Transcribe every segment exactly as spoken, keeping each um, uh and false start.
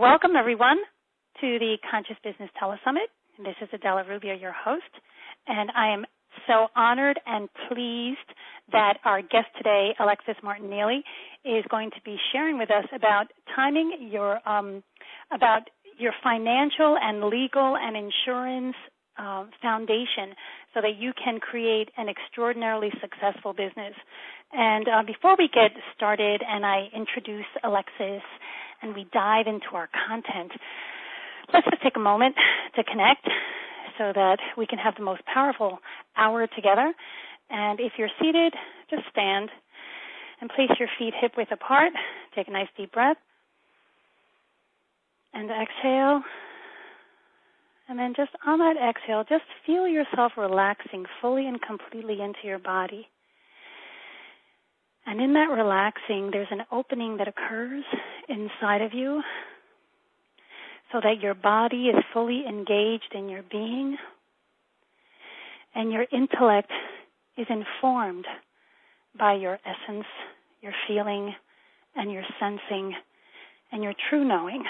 Welcome, everyone, to the Conscious Business Telesummit. This is Adela Rubio, your host, and I am so honored and pleased that our guest today, Alexis Martin-Neely, is going to be sharing with us about timing your um, about your financial and legal and insurance uh, foundation so that you can create an extraordinarily successful business. And uh, before we get started and I introduce Alexis and we dive into our content, let's just take a moment to connect so that we can have the most powerful hour together. And if you're seated, just stand and place your feet hip-width apart. Take a nice deep breath. And exhale. And then just on that exhale, just feel yourself relaxing fully and completely into your body. And in that relaxing, there's an opening that occurs inside of you so that your body is fully engaged in your being and your intellect is informed by your essence, your feeling, and your sensing, and your true knowing.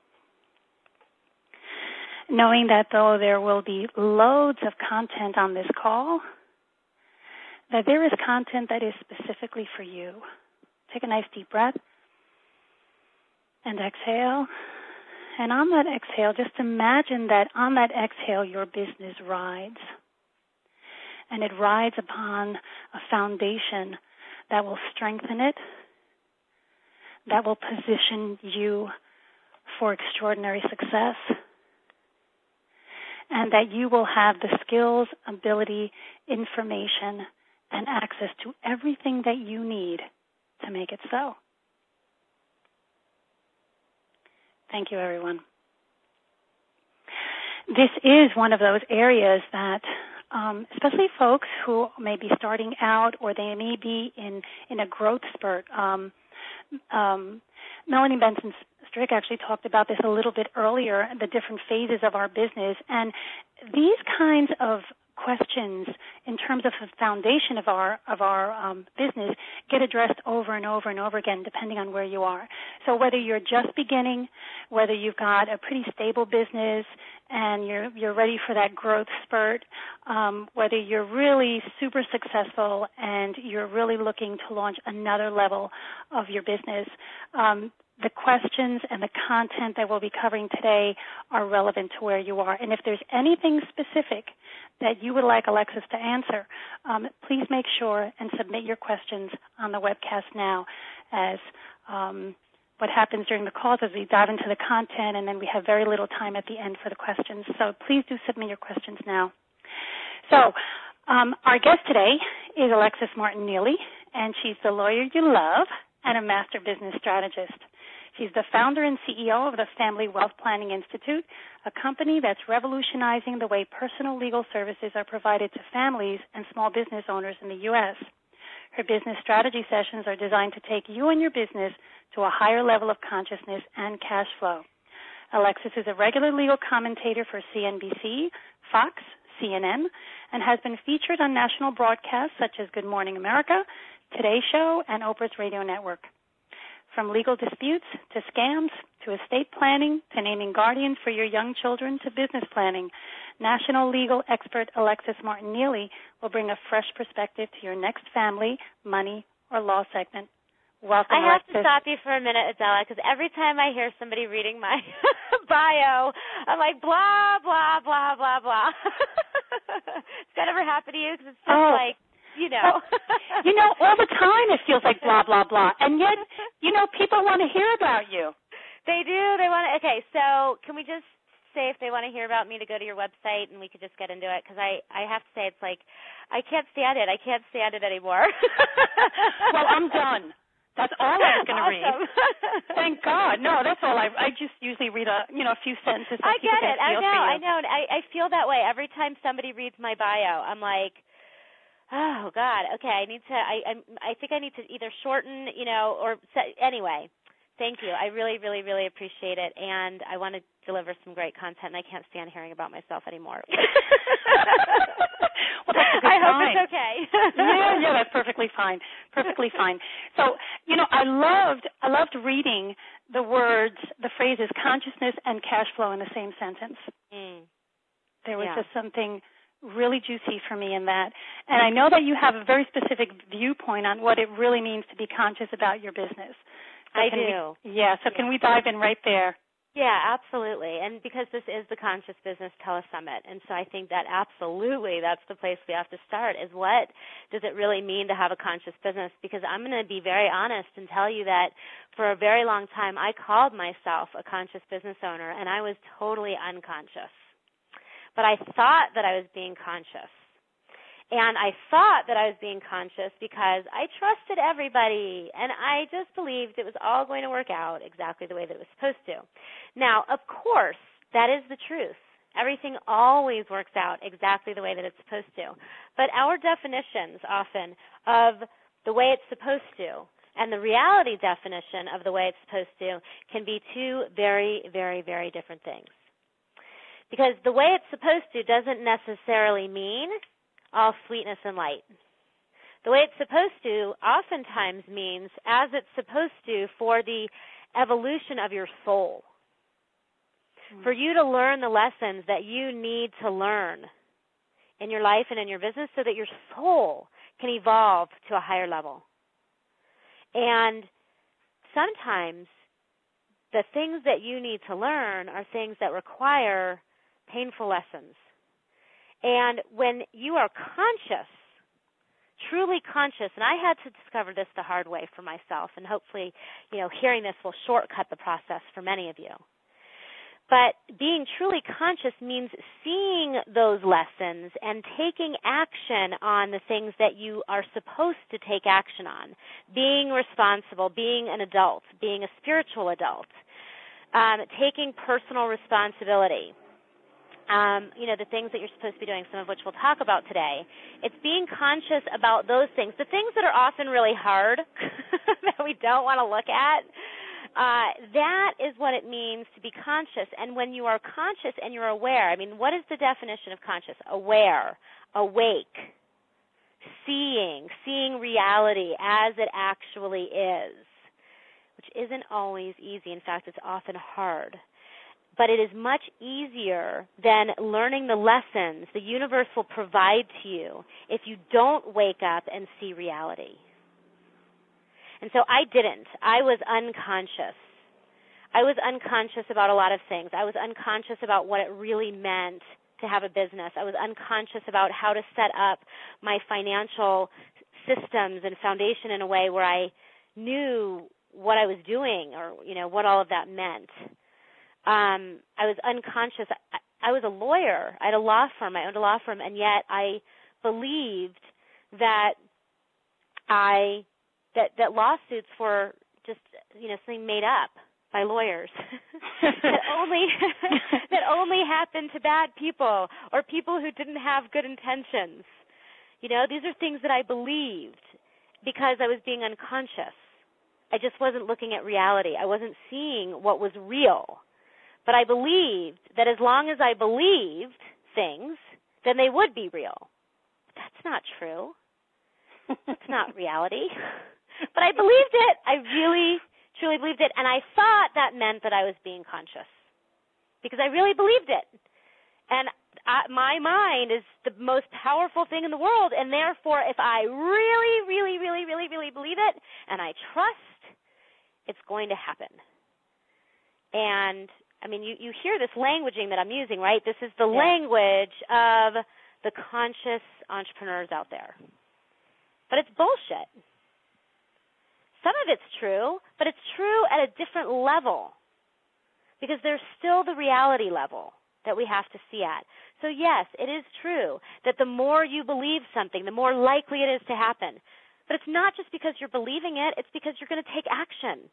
Knowing that though there will be loads of content on this call, that there is content that is specifically for you. Take a nice deep breath and exhale. And on that exhale, just imagine that on that exhale, your business rides. And it rides upon a foundation that will strengthen it, that will position you for extraordinary success, and that you will have the skills, ability, information, and access to everything that you need to make it so. Thank you, everyone. This is one of those areas that, um, especially folks who may be starting out or they may be in, in a growth spurt. Um, um, Melanie Benson Strick actually talked about this a little bit earlier, the different phases of our business. And these kinds of questions in terms of the foundation of our of our um, business get addressed over and over and over again depending on where you are. So whether you're just beginning, whether you've got a pretty stable business and you're you're ready for that growth spurt, um, whether you're really super successful and you're really looking to launch another level of your business, um, the questions and the content that we'll be covering today are relevant to where you are. And if there's anything specific that you would like Alexis to answer, um, please make sure and submit your questions on the webcast now, as um, what happens during the calls is we dive into the content and then we have very little time at the end for the questions. So please do submit your questions now. So um, our guest today is Alexis Martin-Neely, and she's the lawyer you love and a master business strategist. She's the founder and C E O of the Family Wealth Planning Institute, a company that's revolutionizing the way personal legal services are provided to families and small business owners in the U S Her business strategy sessions are designed to take you and your business to a higher level of consciousness and cash flow. Alexis is a regular legal commentator for C N B C, Fox, C N N, and has been featured on national broadcasts such as Good Morning America, Today Show, and Oprah's Radio Network. From legal disputes to scams to estate planning to naming guardians for your young children to business planning, national legal expert Alexis Martin-Neely will bring a fresh perspective to your next family, money, or law segment. Welcome, I have Alexis. to stop you for a minute, Adela, because every time I hear somebody reading my bio, I'm like, blah, blah, blah, blah, blah. Does that ever happen to you? Because it's just oh. like, you know. you know, all the time it feels like blah, blah, blah. And yet, you know, people want to hear about you. They do. They want to. Okay, so can we just say if they want to hear about me to go to your website and we could just get into it? Because I, I have to say it's like, I can't stand it. I can't stand it anymore. Well, I'm done. That's all I was going to awesome. read. Thank God. No, that's all. I I just usually read a you know a few sentences. I get it. I know. I know. I, I feel that way every time somebody reads my bio. I'm like, oh God. Okay, I need to. I I, I think I need to either shorten, you know, or set, anyway. Thank you. I really, really, really appreciate it, and I want to deliver some great content. And I can't stand hearing about myself anymore. Well, that's a good I sign. hope it's okay. yeah, yeah, that's perfectly fine. Perfectly fine. So, you know, I loved, I loved reading the words, the phrases consciousness and cash flow in the same sentence. Mm. There was Yeah. just something really juicy for me in that. And I know that you have a very specific viewpoint on what it really means to be conscious about your business. So I can do. We, yeah, so yeah. can we dive in right there? Yeah, absolutely. And because this is the Conscious Business Telesummit, and so I think that absolutely that's the place we have to start, is what does it really mean to have a conscious business? Because I'm going to be very honest and tell you that for a very long time I called myself a conscious business owner, and I was totally unconscious. But I thought that I was being conscious. And I thought that I was being conscious because I trusted everybody, and I just believed it was all going to work out exactly the way that it was supposed to. Now, of course, that is the truth. Everything always works out exactly the way that it's supposed to. But our definitions often of the way it's supposed to and the reality definition of the way it's supposed to can be two very, very, very different things. Because the way it's supposed to doesn't necessarily mean all sweetness and light. The way it's supposed to oftentimes means as it's supposed to for the evolution of your soul. Mm-hmm. For you to learn the lessons that you need to learn in your life and in your business so that your soul can evolve to a higher level. And sometimes the things that you need to learn are things that require painful lessons. And when you are conscious, truly conscious, and I had to discover this the hard way for myself, and hopefully, you know, hearing this will shortcut the process for many of you. But being truly conscious means seeing those lessons and taking action on the things that you are supposed to take action on, being responsible, being an adult, being a spiritual adult, um, taking personal responsibility. Um, you know, the things that you're supposed to be doing, some of which we'll talk about today. It's being conscious about those things, the things that are often really hard that we don't want to look at. Uh, that is what it means to be conscious. And when you are conscious and you're aware, I mean, what is the definition of conscious? Aware, awake, seeing, seeing reality as it actually is, which isn't always easy. In fact, it's often hard. But it is much easier than learning the lessons the universe will provide to you if you don't wake up and see reality. And so I didn't. I was unconscious. I was unconscious about a lot of things. I was unconscious about what it really meant to have a business. I was unconscious about how to set up my financial systems and foundation in a way where I knew what I was doing or, you know, what all of that meant. Um, I was unconscious. I, I was a lawyer. I had a law firm. I owned a law firm, and yet I believed that I that that lawsuits were just, you know, something made up by lawyers that only that only happened to bad people or people who didn't have good intentions. You know, these are things that I believed because I was being unconscious. I just wasn't looking at reality. I wasn't seeing what was real. But I believed that as long as I believed things, then they would be real. That's not true. That's not reality. But I believed it. I really, truly believed it. And I thought that meant that I was being conscious because I really believed it. And I, my mind is the most powerful thing in the world. And therefore, if I really, really, really, really, really believe it and I trust, it's going to happen. And I mean, you, you hear this languaging that I'm using, right? This is the yeah. language of the conscious entrepreneurs out there. But it's bullshit. Some of it's true, but it's true at a different level because there's still the reality level that we have to see at. So yes, it is true that the more you believe something, the more likely it is to happen. But it's not just because you're believing it, it's because you're going to take action.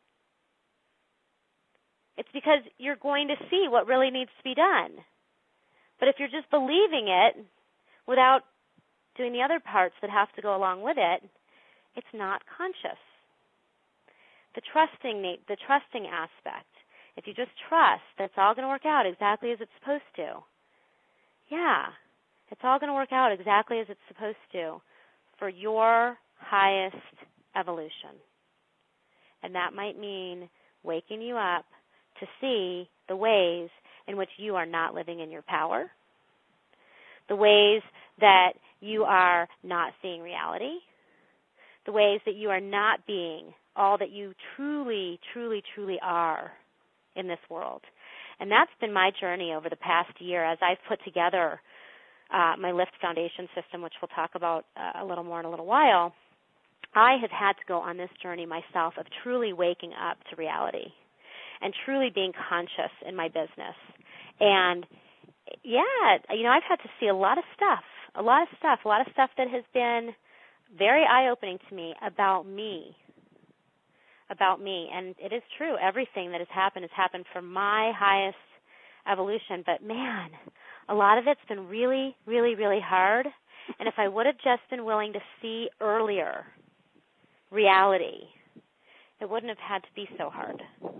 It's because you're going to see what really needs to be done. But if you're just believing it without doing the other parts that have to go along with it, it's not conscious. The trusting, the trusting aspect. If you just trust that it's all going to work out exactly as it's supposed to. Yeah, it's all going to work out exactly as it's supposed to for your highest evolution. And that might mean waking you up to see the ways in which you are not living in your power, the ways that you are not seeing reality, the ways that you are not being all that you truly, truly, truly are in this world. And that's been my journey over the past year as I've put together uh, my Lift Foundation system, which we'll talk about uh, a little more in a little while. I have had to go on this journey myself of truly waking up to reality and truly being conscious in my business. And, yeah, you know, I've had to see a lot of stuff, a lot of stuff, a lot of stuff that has been very eye-opening to me about me, about me. And it is true. Everything that has happened has happened for my highest evolution. But, man, a lot of it's been really, really, really hard. And if I would have just been willing to see earlier reality, it wouldn't have had to be so hard.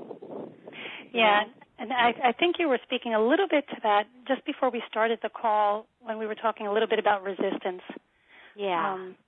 Yeah, and I, I think you were speaking a little bit to that just before we started the call when we were talking a little bit about resistance. Yeah. Um,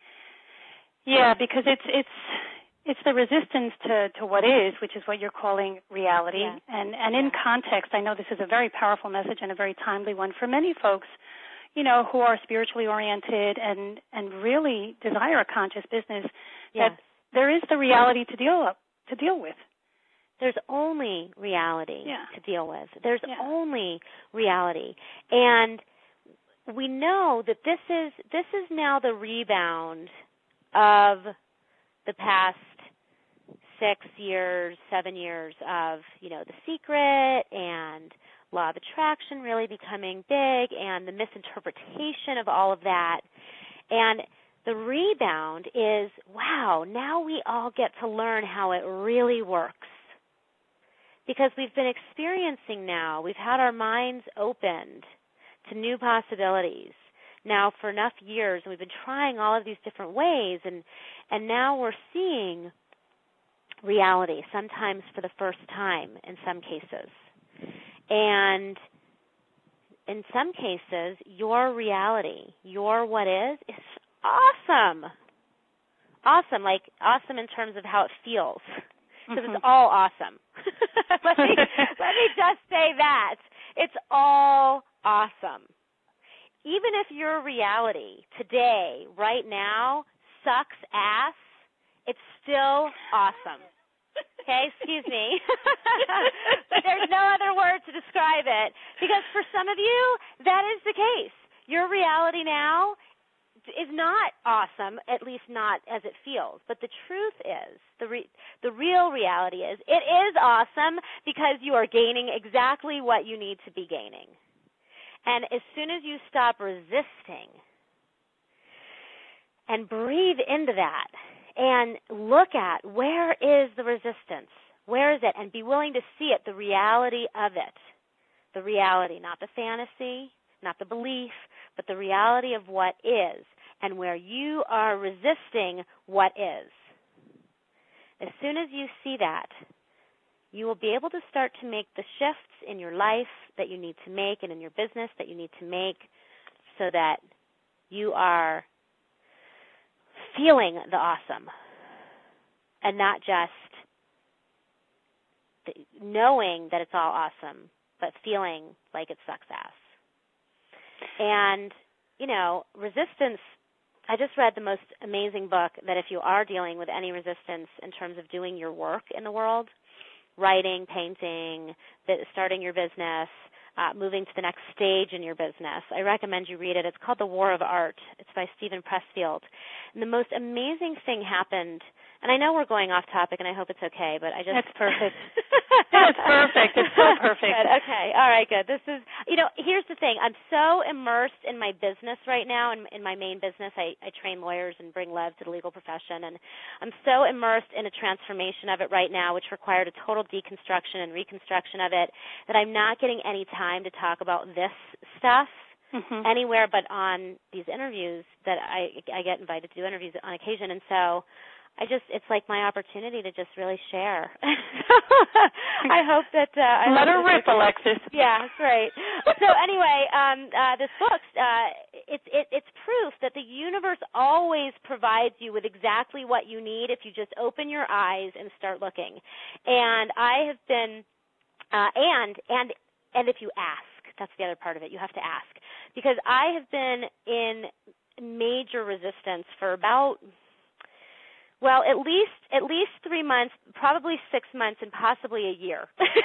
yeah, because it's it's it's the resistance to, to what is, which is what you're calling reality. Yeah. And and in context, I know this is a very powerful message and a very timely one for many folks, you know, who are spiritually oriented and, and really desire a conscious business. Yes. That there is the reality to deal up, to deal with. There's only reality yeah. to deal with. There's yeah. only reality. And we know that this is this is now the rebound of the past six years, seven years of, you know, The Secret and Law of Attraction really becoming big and the misinterpretation of all of that. And the rebound is, wow, now we all get to learn how it really works. Because we've been experiencing now, we've had our minds opened to new possibilities now for enough years, and we've been trying all of these different ways, and, and now we're seeing reality, sometimes for the first time in some cases. And in some cases, your reality, your what is, is awesome. Awesome, like awesome in terms of how it feels. Because mm-hmm. it's all awesome. let me let me just say that. It's all awesome. Even if your reality today, right now, sucks ass, it's still awesome. Okay, excuse me. But there's no other word to describe it. Because for some of you, that is the case. Your reality now is not awesome, at least not as it feels. But the truth is, the re- the real reality is, it is awesome because you are gaining exactly what you need to be gaining. And as soon as you stop resisting and breathe into that and look at where is the resistance, where is it, and be willing to see it, the reality of it, the reality, not the fantasy, not the belief, but the reality of what is, and where you are resisting what is. As soon as you see that, you will be able to start to make the shifts in your life that you need to make and in your business that you need to make so that you are feeling the awesome and not just knowing that it's all awesome, but feeling like it sucks ass. And, you know, resistance, I just read the most amazing book that if you are dealing with any resistance in terms of doing your work in the world, writing, painting, starting your business, uh, moving to the next stage in your business, I recommend you read it. It's called The War of Art. It's by Stephen Pressfield. And the most amazing thing happened, and I know we're going off topic, and I hope it's okay, but I just... That's perfect. That's perfect. It's so perfect. Good. Okay. All right, good. This is, you know, here's the thing. I'm so immersed in my business right now, in, in my main business. I, I train lawyers and bring Lev to the legal profession, and I'm so immersed in a transformation of it right now, which required a total deconstruction and reconstruction of it, that I'm not getting any time to talk about this stuff mm-hmm. anywhere but on these interviews that I, I get invited to do interviews on occasion. And so I just, it's like my opportunity to just really share. I hope that... Uh, I Let her rip, that, Alexis. Yeah, that's right. So anyway, um, uh, this book, uh, it's, it, it's proof that the universe always provides you with exactly what you need if you just open your eyes and start looking. And I have been, uh, and, and, and if you ask, that's the other part of it, you have to ask. Because I have been in major resistance for about... Well, at least at least three months, probably six months, and possibly a year.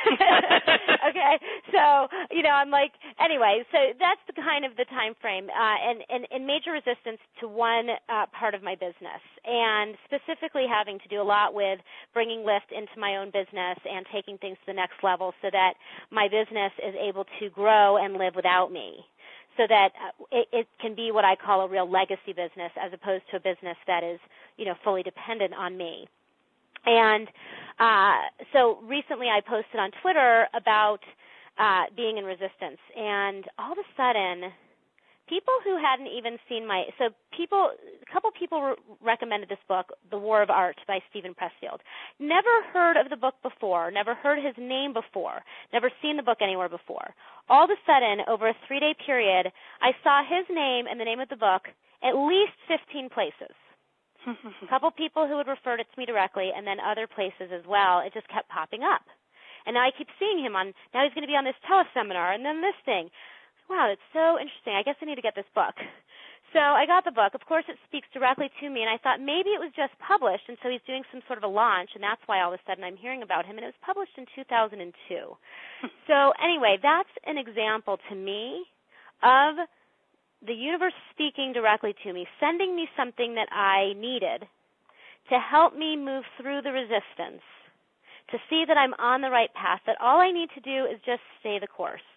Okay, so you know, I'm like, anyway. So that's the kind of the time frame, uh, and, and and major resistance to one uh, part of my business, and specifically having to do a lot with bringing lift into my own business and taking things to the next level, so that my business is able to grow and live without me. So that it, it can be what I call a real legacy business, as opposed to a business that is, you know, fully dependent on me. And uh, so recently I posted on Twitter about uh, being in resistance, and all of a sudden, people who hadn't even seen my – so people – a couple people re- recommended this book, The War of Art by Steven Pressfield. Never heard of the book before, never heard his name before, never seen the book anywhere before. All of a sudden, over a three-day period, I saw his name and the name of the book at least fifteen places. A couple people who had referred it to me directly, and then other places as well. It just kept popping up. And now I keep seeing him on – now he's going to be on this teleseminar and then this thing. Wow, it's so interesting. I guess I need to get this book. So I got the book. Of course, it speaks directly to me, and I thought maybe it was just published, and so he's doing some sort of a launch, and that's why all of a sudden I'm hearing about him, and it was published in two thousand two. So anyway, that's an example to me of the universe speaking directly to me, sending me something that I needed to help me move through the resistance, to see that I'm on the right path, that all I need to do is just stay the course.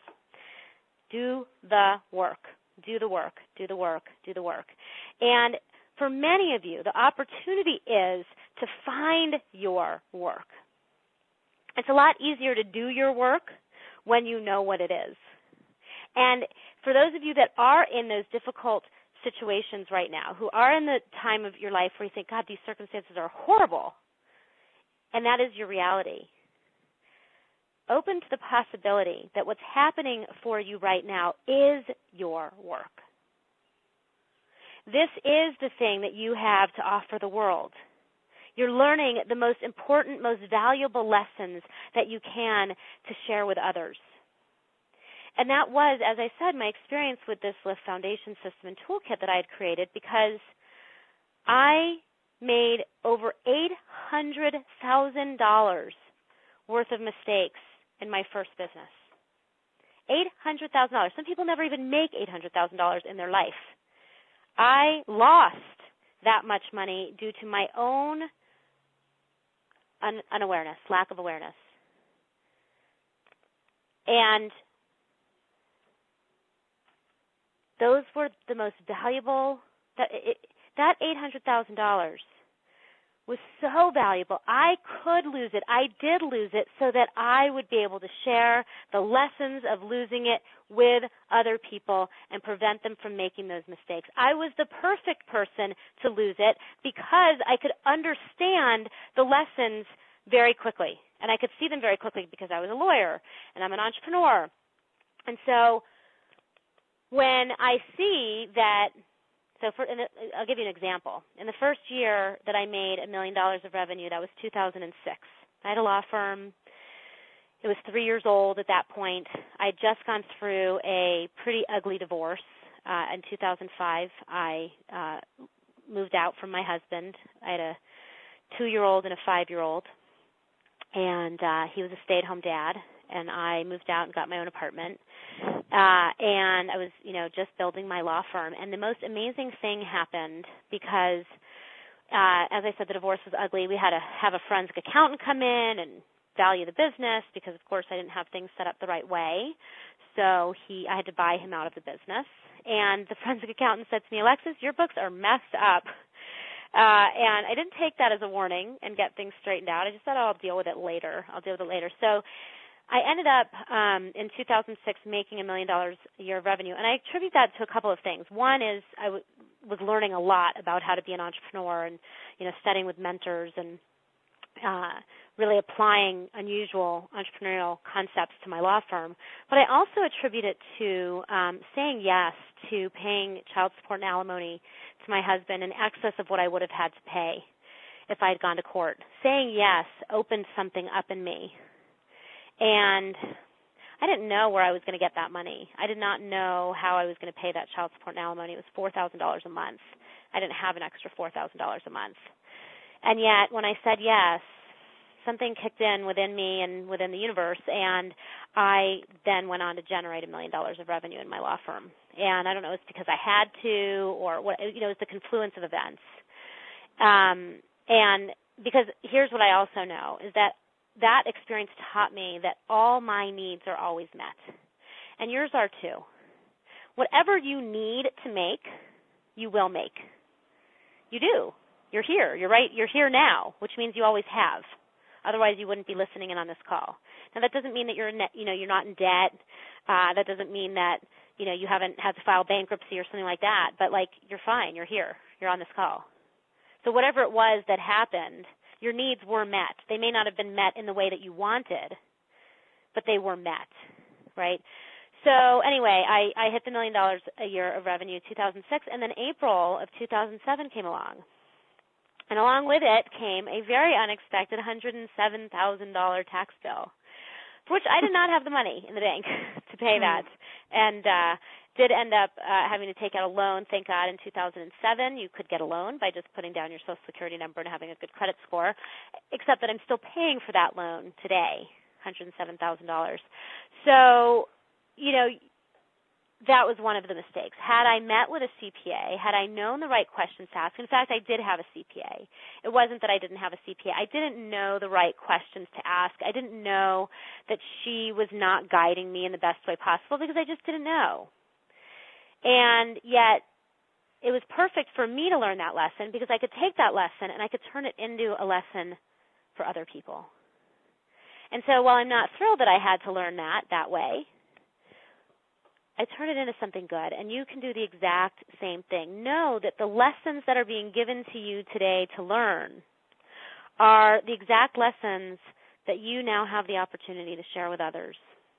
Do the work, do the work, do the work, do the work. And for many of you, the opportunity is to find your work. It's a lot easier to do your work when you know what it is. And for those of you that are in those difficult situations right now, who are in the time of your life where you think, God, these circumstances are horrible, and that is your reality, open to the possibility that what's happening for you right now is your work. This is the thing that you have to offer the world. You're learning the most important, most valuable lessons that you can to share with others. And that was, as I said, my experience with this Lift Foundation System and Toolkit that I had created, because I made over eight hundred thousand dollars worth of mistakes in my first business. eight hundred thousand dollars. Some people never even make eight hundred thousand dollars in their life. I lost that much money due to my own un- unawareness, lack of awareness. And those were the most valuable, that, it, that eight hundred thousand dollars was so valuable. I could lose it. I did lose it so that I would be able to share the lessons of losing it with other people and prevent them from making those mistakes. I was the perfect person to lose it because I could understand the lessons very quickly. And I could see them very quickly because I was a lawyer and I'm an entrepreneur. And so when I see that, so for, and I'll give you an example. In the first year that I made a million dollars of revenue, that was two thousand six. I had a law firm. It was three years old at that point. I had just gone through a pretty ugly divorce. Uh, in two thousand five, I uh, moved out from my husband. I had a two-year-old and a five-year-old, and uh, he was a stay-at-home dad. And I moved out and got my own apartment. Uh, and I was, you know, just building my law firm. And the most amazing thing happened because, uh, as I said, the divorce was ugly. We had to have a forensic accountant come in and value the business because, of course, I didn't have things set up the right way. So he, I had to buy him out of the business. And the forensic accountant said to me, Alexis, your books are messed up. Uh, and I didn't take that as a warning and get things straightened out. I just said, oh, I'll deal with it later. I'll deal with it later. So I ended up um, in two thousand six making a million dollars a year of revenue, and I attribute that to a couple of things. One is I w- was learning a lot about how to be an entrepreneur and, you know, studying with mentors and uh, really applying unusual entrepreneurial concepts to my law firm. But I also attribute it to um, saying yes to paying child support and alimony to my husband in excess of what I would have had to pay if I had gone to court. Saying yes opened something up in me. And I didn't know where I was going to get that money. I did not know how I was going to pay that child support and alimony. It was four thousand dollars a month. I didn't have an extra four thousand dollars a month. And yet, when I said yes, something kicked in within me and within the universe, and I then went on to generate a million dollars of revenue in my law firm. And I don't know if it's because I had to or what, you know, it was the confluence of events. Um, and because here's what I also know is that that experience taught me that all my needs are always met. And yours are too. Whatever you need to make, you will make. You do. You're here. You're right. You're here now, which means you always have. Otherwise, you wouldn't be listening in on this call. Now, that doesn't mean that you're, in, you know, you're not in debt. Uh, that doesn't mean that, you know, you haven't had to file bankruptcy or something like that. But like, you're fine. You're here. You're on this call. So whatever it was that happened, your needs were met. They may not have been met in the way that you wanted, but they were met, right? So anyway, I, I hit the million dollars a year of revenue in two thousand six, and then April of two thousand seven came along. And along with it came a very unexpected one hundred seven thousand dollars tax bill, for which I did not have the money in the bank to pay that, and uh, did end up uh, having to take out a loan. Thank God in two thousand seven you could get a loan by just putting down your Social Security number and having a good credit score, except that I'm still paying for that loan today, one hundred seven thousand dollars. So, you know, that was one of the mistakes. Had I met with a C P A, had I known the right questions to ask, in fact, I did have a C P A. It wasn't that I didn't have a C P A. I didn't know the right questions to ask. I didn't know that she was not guiding me in the best way possible because I just didn't know. And yet it was perfect for me to learn that lesson because I could take that lesson and I could turn it into a lesson for other people. And so while I'm not thrilled that I had to learn that that way, I turn it into something good, and you can do the exact same thing. Know that the lessons that are being given to you today to learn are the exact lessons that you now have the opportunity to share with others.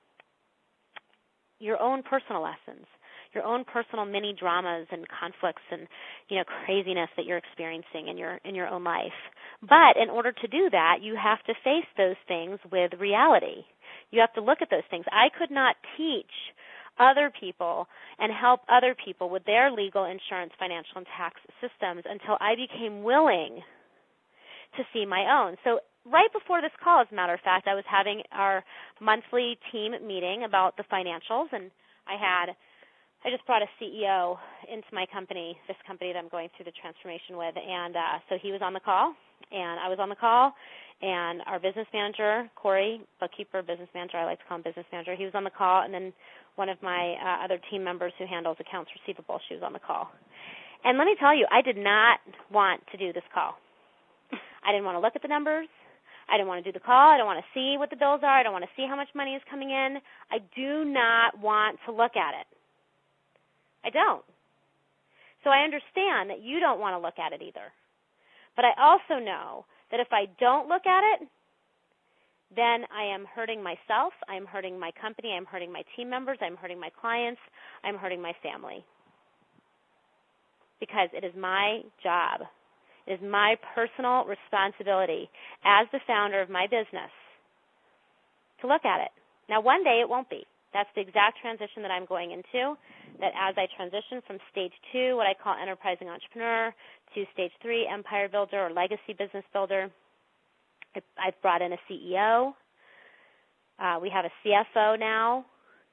Your own personal lessons, your own personal mini dramas and conflicts and, you know, craziness that you're experiencing in your in your own life. But in order to do that, you have to face those things with reality. You have to look at those things. I could not teach other people and help other people with their legal, insurance, financial, and tax systems until I became willing to see my own. So right before this call, as a matter of fact, I was having our monthly team meeting about the financials, and I had I just brought a C E O into my company, this company that I'm going through the transformation with, and uh, so he was on the call, and I was on the call, and our business manager, Corey, bookkeeper, business manager, I like to call him business manager, he was on the call, and then one of my uh, other team members who handles accounts receivable, she was on the call. And let me tell you, I did not want to do this call. I didn't want to look at the numbers. I didn't want to do the call. I don't want to see what the bills are. I don't want to see how much money is coming in. I do not want to look at it. I don't. So I understand that you don't want to look at it either. But I also know that if I don't look at it, then I am hurting myself, I'm hurting my company, I'm hurting my team members, I'm hurting my clients, I'm hurting my family. Because it is my job, it is my personal responsibility as the founder of my business to look at it. Now, one day it won't be. That's the exact transition that I'm going into, that as I transition from stage two, what I call enterprising entrepreneur, to stage three, empire builder or legacy business builder, I've brought in a C E O. Uh, we have a C F O now.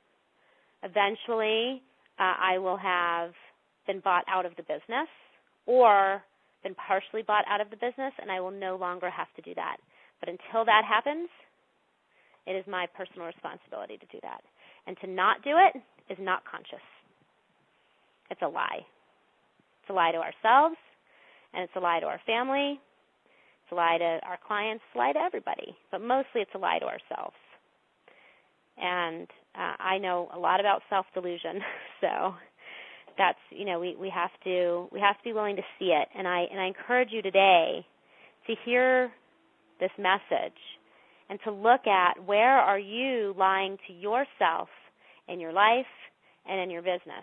Eventually, uh, I will have been bought out of the business or been partially bought out of the business, and I will no longer have to do that. But until that happens, it is my personal responsibility to do that. And to not do it is not conscious. It's a lie. It's a lie to ourselves, and it's a lie to our family. It's a lie to our clients, it's a lie to everybody, but mostly it's a lie to ourselves. And uh, I know a lot about self-delusion, so that's, you know, we, we have to we have to be willing to see it. And I and I encourage you today to hear this message and to look at where are you lying to yourself in your life and in your business.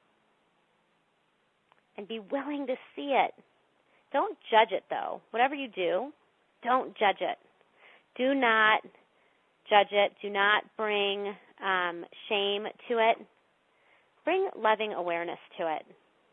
And be willing to see it. Don't judge it, though. Whatever you do, don't judge it. Do not judge it. Do not bring um, shame to it. Bring loving awareness to it.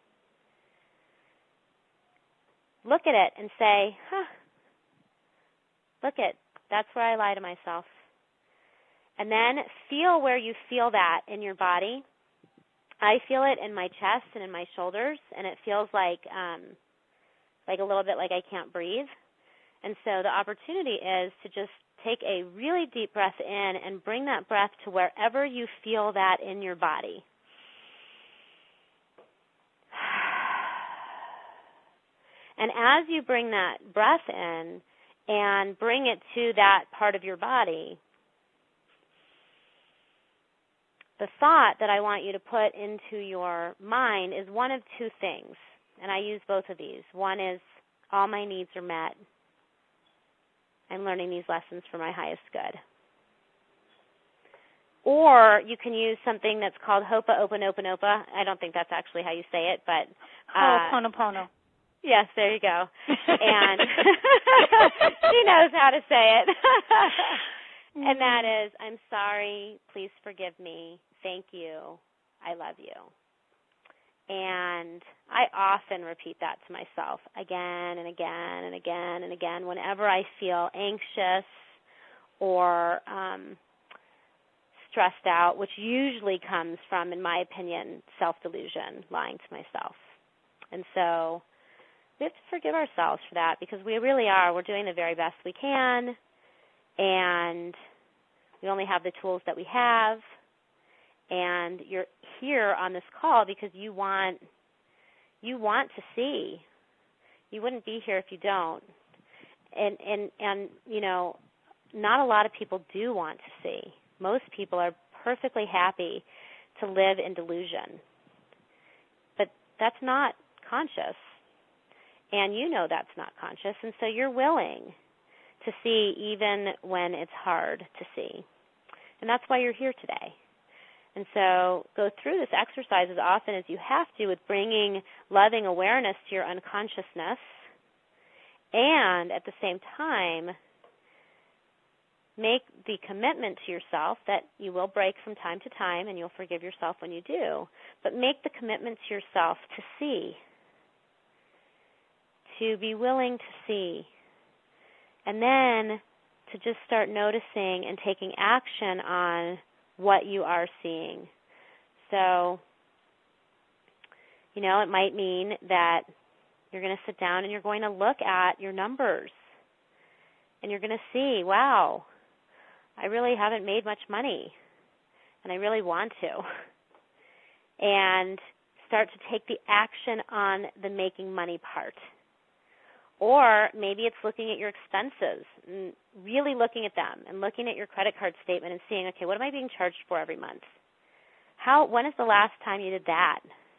Look at it and say, huh, look at, that's where I lie to myself. And then feel where you feel that in your body. I feel it in my chest and in my shoulders, and it feels like um, like a little bit like I can't breathe. And so the opportunity is to just take a really deep breath in and bring that breath to wherever you feel that in your body. And as you bring that breath in and bring it to that part of your body, the thought that I want you to put into your mind is one of two things, and I use both of these. One is, all my needs are met. I'm learning these lessons for my highest good. Or you can use something that's called Hopa Opa Nopa Nopa. I don't think that's actually how you say it, but... Uh, Ho'oponopono. Yes, there you go. And she knows how to say it. And that is, I'm sorry, please forgive me, thank you, I love you. And I often repeat that to myself again and again and again and again whenever I feel anxious or um, stressed out, which usually comes from, in my opinion, self-delusion, lying to myself. And so we have to forgive ourselves for that because we really are. We're doing the very best we can, and we only have the tools that we have. And you're here on this call because you want you want to see. You wouldn't be here if you don't. And and and you know, not a lot of people do want to see. Most people are perfectly happy to live in delusion. But that's not conscious. And you know that's not conscious, and so you're willing to see even when it's hard to see. And that's why you're here today. And so go through this exercise as often as you have to with bringing loving awareness to your unconsciousness, and at the same time make the commitment to yourself that you will break from time to time and you'll forgive yourself when you do, but make the commitment to yourself to see, to be willing to see, and then to just start noticing and taking action on what you are seeing. So, you know, it might mean that you're going to sit down and you're going to look at your numbers and you're going to see, wow, I really haven't made much money and I really want to. And start to take the action on the making money part. Or maybe it's looking at your expenses and really looking at them and looking at your credit card statement and seeing, okay, what am I being charged for every month? How? When is the last time you did that?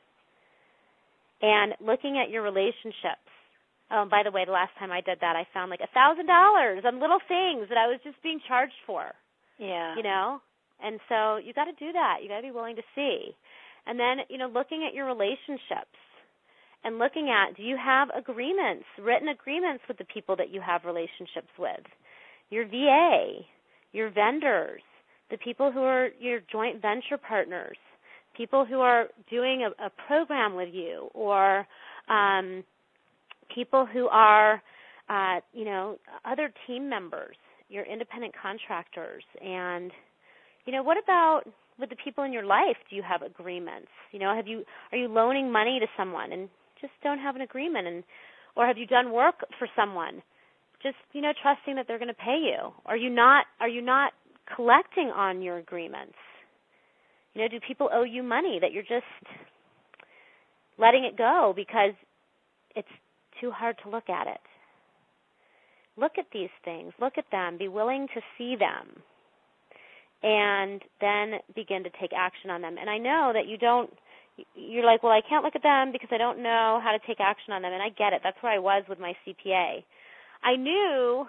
And looking at your relationships. Oh, by the way, the last time I did that, I found like one thousand dollars on little things that I was just being charged for. Yeah. You know? And so you got to do that. You got to be willing to see. And then, you know, looking at your relationships. And looking at, do you have agreements, written agreements with the people that you have relationships with? Your V A, your vendors, the people who are your joint venture partners, people who are doing a, a program with you, or um, people who are, uh, you know, other team members, your independent contractors. And, you know, what about with the people in your life? Do you have agreements? You know, have you are you loaning money to someone and just don't have an agreement, and or have you done work for someone, just you know trusting that they're going to pay you? Are you not are you not collecting on your agreements? You know, do people owe you money that you're just letting it go because it's too hard to look at it? Look at these things, look at them, be willing to see them, and then begin to take action on them. And I know that you don't you're like, well, I can't look at them because I don't know how to take action on them, and I get it. That's where I was with my C P A. I knew,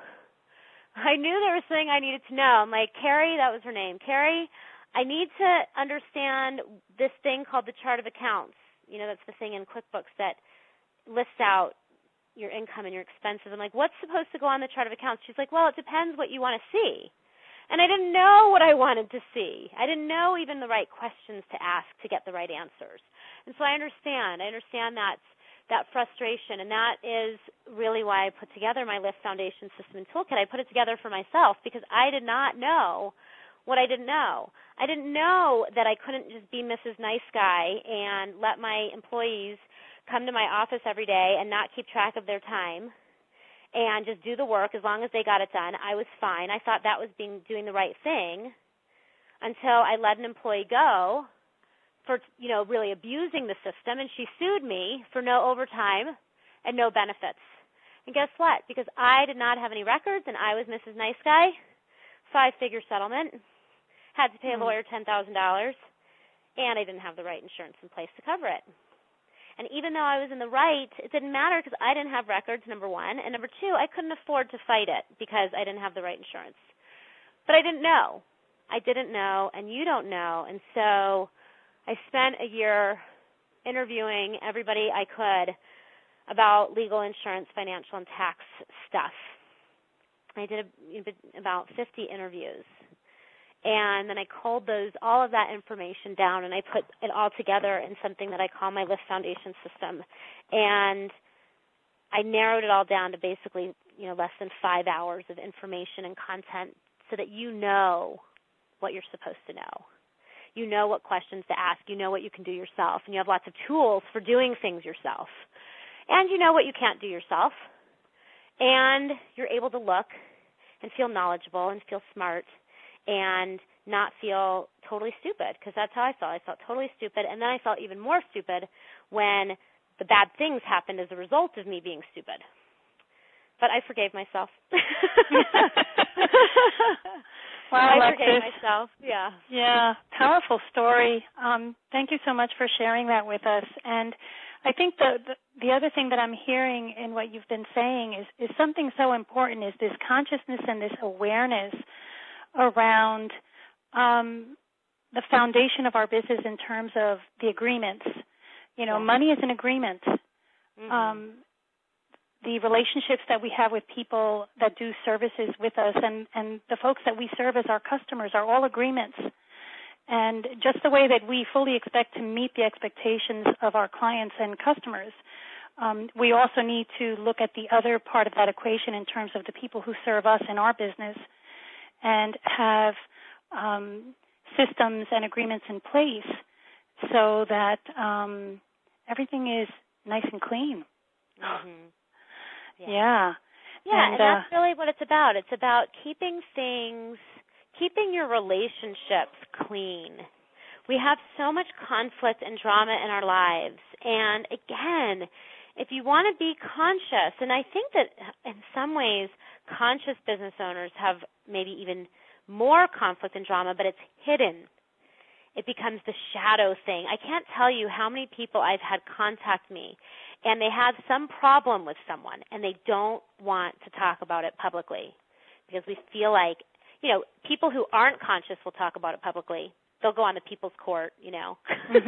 I knew there was something I needed to know. I'm like, Carrie, that was her name. Carrie, I need to understand this thing called the chart of accounts. You know, that's the thing in QuickBooks that lists out your income and your expenses. I'm like, what's supposed to go on the chart of accounts? She's like, well, it depends what you want to see. And I didn't know what I wanted to see. I didn't know even the right questions to ask to get the right answers. And so I understand. I understand that, that frustration, and that is really why I put together my Lift Foundation System and Toolkit. I put it together for myself because I did not know what I didn't know. I didn't know that I couldn't just be Missus Nice Guy and let my employees come to my office every day and not keep track of their time and just do the work as long as they got it done. I was fine. I thought that was being doing the right thing until I let an employee go for, you know, really abusing the system, and she sued me for no overtime and no benefits. And guess what? Because I did not have any records and I was Missus Nice Guy, five-figure settlement, had to pay a lawyer ten thousand dollars, and I didn't have the right insurance in place to cover it. And even though I was in the right, it didn't matter because I didn't have records, number one. And number two, I couldn't afford to fight it because I didn't have the right insurance. But I didn't know. I didn't know, and you don't know. And so I spent a year interviewing everybody I could about legal, insurance, financial, and tax stuff. I did about fifty interviews. And then I culled those, all of that information down, and I put it all together in something that I call my Lift Foundation System. And I narrowed it all down to basically, you know, less than five hours of information and content so that you know what you're supposed to know. You know what questions to ask. You know what you can do yourself. And you have lots of tools for doing things yourself. And you know what you can't do yourself. And you're able to look and feel knowledgeable and feel smart and not feel totally stupid, because that's how I felt. I felt totally stupid, and then I felt even more stupid when the bad things happened as a result of me being stupid. But I forgave myself. Wow, I Alexis. forgave myself, yeah. Yeah, powerful story. Um, thank you so much for sharing that with us. And I think the, the the other thing that I'm hearing in what you've been saying is, is something so important is this consciousness and this awareness around um, the foundation of our business in terms of the agreements. You know, yeah. Money is an agreement. Mm-hmm. Um, the relationships that we have with people that do services with us and, and the folks that we serve as our customers are all agreements. And just the way that we fully expect to meet the expectations of our clients and customers, um, we also need to look at the other part of that equation in terms of the people who serve us in our business and have um, systems and agreements in place so that um, everything is nice and clean. Mm-hmm. Yeah. Yeah, yeah and, and that's uh, really what it's about. It's about keeping things, keeping your relationships clean. We have so much conflict and drama in our lives. And again, if you want to be conscious, and I think that in some ways conscious business owners have maybe even more conflict and drama, but it's hidden. It becomes the shadow thing. I can't tell you how many people I've had contact me, and they have some problem with someone, and they don't want to talk about it publicly because we feel like, you know, people who aren't conscious will talk about it publicly. They'll go on the people's court, you know.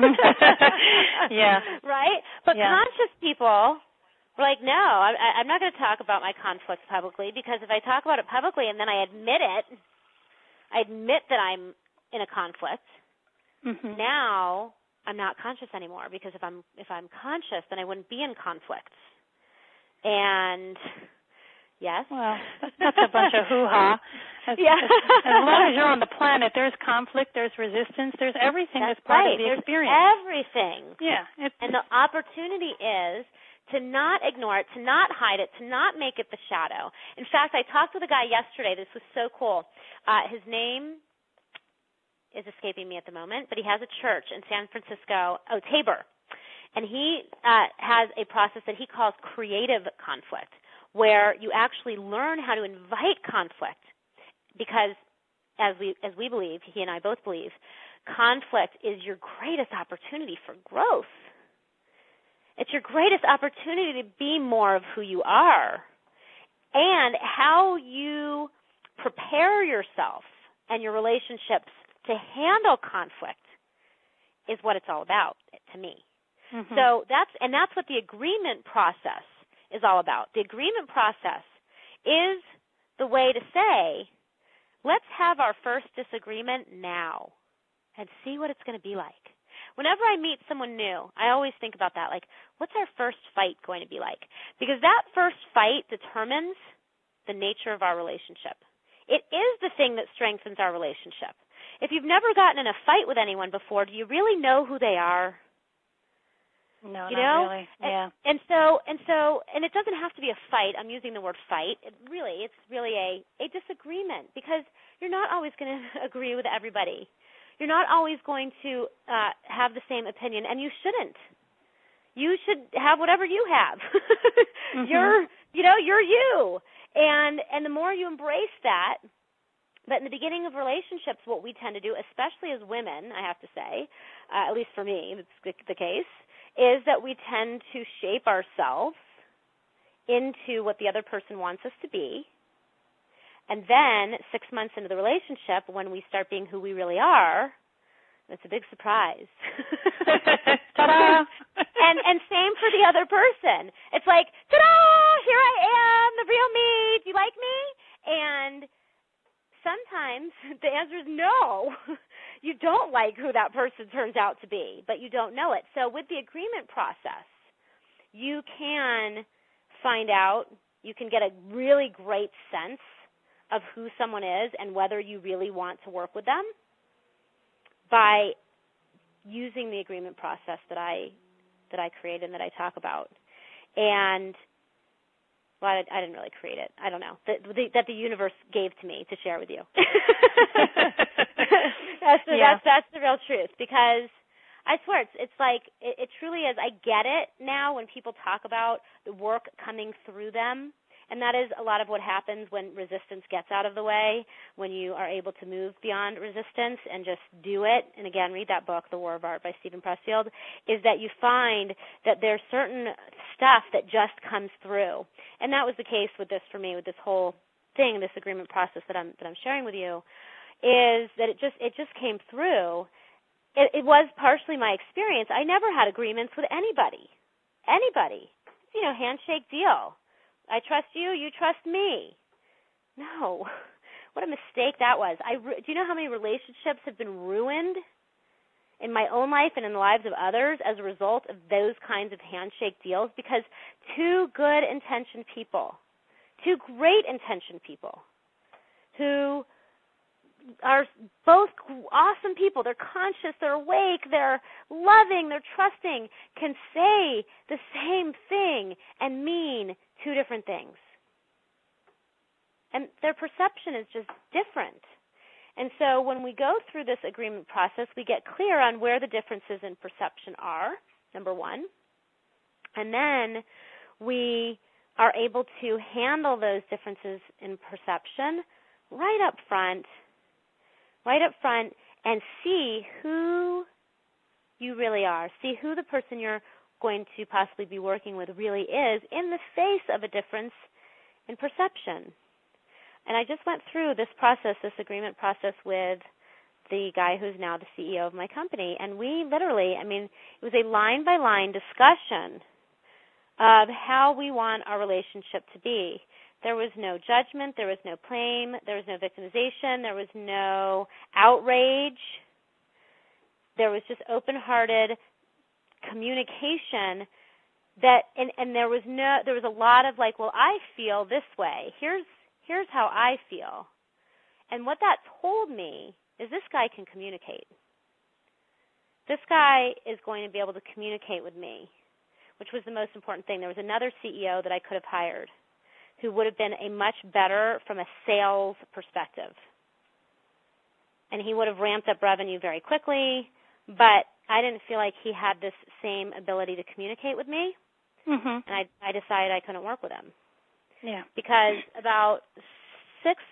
Yeah. Right? But yeah. conscious people are like, no, I, I'm not going to talk about my conflicts publicly, because if I talk about it publicly and then I admit it, I admit that I'm in a conflict, mm-hmm. now I'm not conscious anymore, because if I'm if I'm conscious, then I wouldn't be in conflict. And yes. Well, that's a bunch of hoo-ha. As, yeah. as, as long as you're on the planet, there's conflict, there's resistance, there's everything that's, that's part right. of the there's experience. Everything. Yeah. It's, and the opportunity is to not ignore it, to not hide it, to not make it the shadow. In fact, I talked with a guy yesterday. This was so cool. Uh, his name is escaping me at the moment, but he has a church in San Francisco, oh, Tabor. And he uh, has a process that he calls creative conflict, where you actually learn how to invite conflict, because as we as we believe, he and I both believe, conflict is your greatest opportunity for growth. It's your greatest opportunity to be more of who you are. And how you prepare yourself and your relationships to handle conflict is what it's all about to me. Mm-hmm. So that's, and that's what the agreement process is all about. The agreement process is the way to say, let's have our first disagreement now and see what it's going to be like. Whenever I meet someone new, I always think about that, like, what's our first fight going to be like? Because that first fight determines the nature of our relationship. It is the thing that strengthens our relationship. If you've never gotten in a fight with anyone before, do you really know who they are? No, you not know? really. Yeah. And, and so, and so, and it doesn't have to be a fight. I'm using the word fight. It really, it's really a, a disagreement, because you're not always going to agree with everybody. You're not always going to uh, have the same opinion, and you shouldn't. You should have whatever you have. mm-hmm. You're, you know, you're you. And and the more you embrace that, but in the beginning of relationships, what we tend to do, especially as women, I have to say, uh, at least for me, that's the, the case, is that we tend to shape ourselves into what the other person wants us to be. And then six months into the relationship, when we start being who we really are, it's a big surprise. Ta-da! And and same for the other person. It's like, ta-da! Here I am, the real me. Do you like me? And sometimes the answer is no. You don't like who that person turns out to be, but you don't know it. So with the agreement process, you can find out, you can get a really great sense of who someone is and whether you really want to work with them by using the agreement process that I that I create and that I talk about. And well, I, I didn't really create it. I don't know. That the, that the universe gave to me to share with you. that's, the, yeah. that's that's the real truth, because I swear it's it's like it, it truly is. I get it now when people talk about the work coming through them. And that is a lot of what happens when resistance gets out of the way, when you are able to move beyond resistance and just do it. And again, read that book, The War of Art by Stephen Pressfield, is that you find that there's certain stuff that just comes through. And that was the case with this for me, with this whole thing, this agreement process that I'm that I'm sharing with you, is that it just it just came through. It, it was partially my experience. I never had agreements with anybody. Anybody. You know, handshake deal. I trust you, you trust me. No. What a mistake that was. I do you know how many relationships have been ruined in my own life and in the lives of others as a result of those kinds of handshake deals? Because two good intentioned people, two great intentioned people who are both awesome people, they're conscious, they're awake, they're loving, they're trusting, can say the same thing and mean two different things. And their perception is just different. And so when we go through this agreement process, we get clear on where the differences in perception are, number one. And then we are able to handle those differences in perception right up front, right up front, and see who you really are. See who the person you're going to possibly be working with really is in the face of a difference in perception. And I just went through this process, this agreement process, with the guy who's now the C E O of my company. And we literally, I mean, it was a line-by-line discussion of how we want our relationship to be. There was no judgment. There was no blame. There was no victimization. There was no outrage. There was just open-hearted communication that, and, and there was no, there was a lot of like, well, I feel this way. Here's here's how I feel. And what that told me is this guy can communicate. This guy is going to be able to communicate with me, which was the most important thing. There was another C E O that I could have hired who would have been a much better from a sales perspective. And he would have ramped up revenue very quickly, but I didn't feel like he had this same ability to communicate with me, mm-hmm. and I, I decided I couldn't work with him. Yeah. Because about six,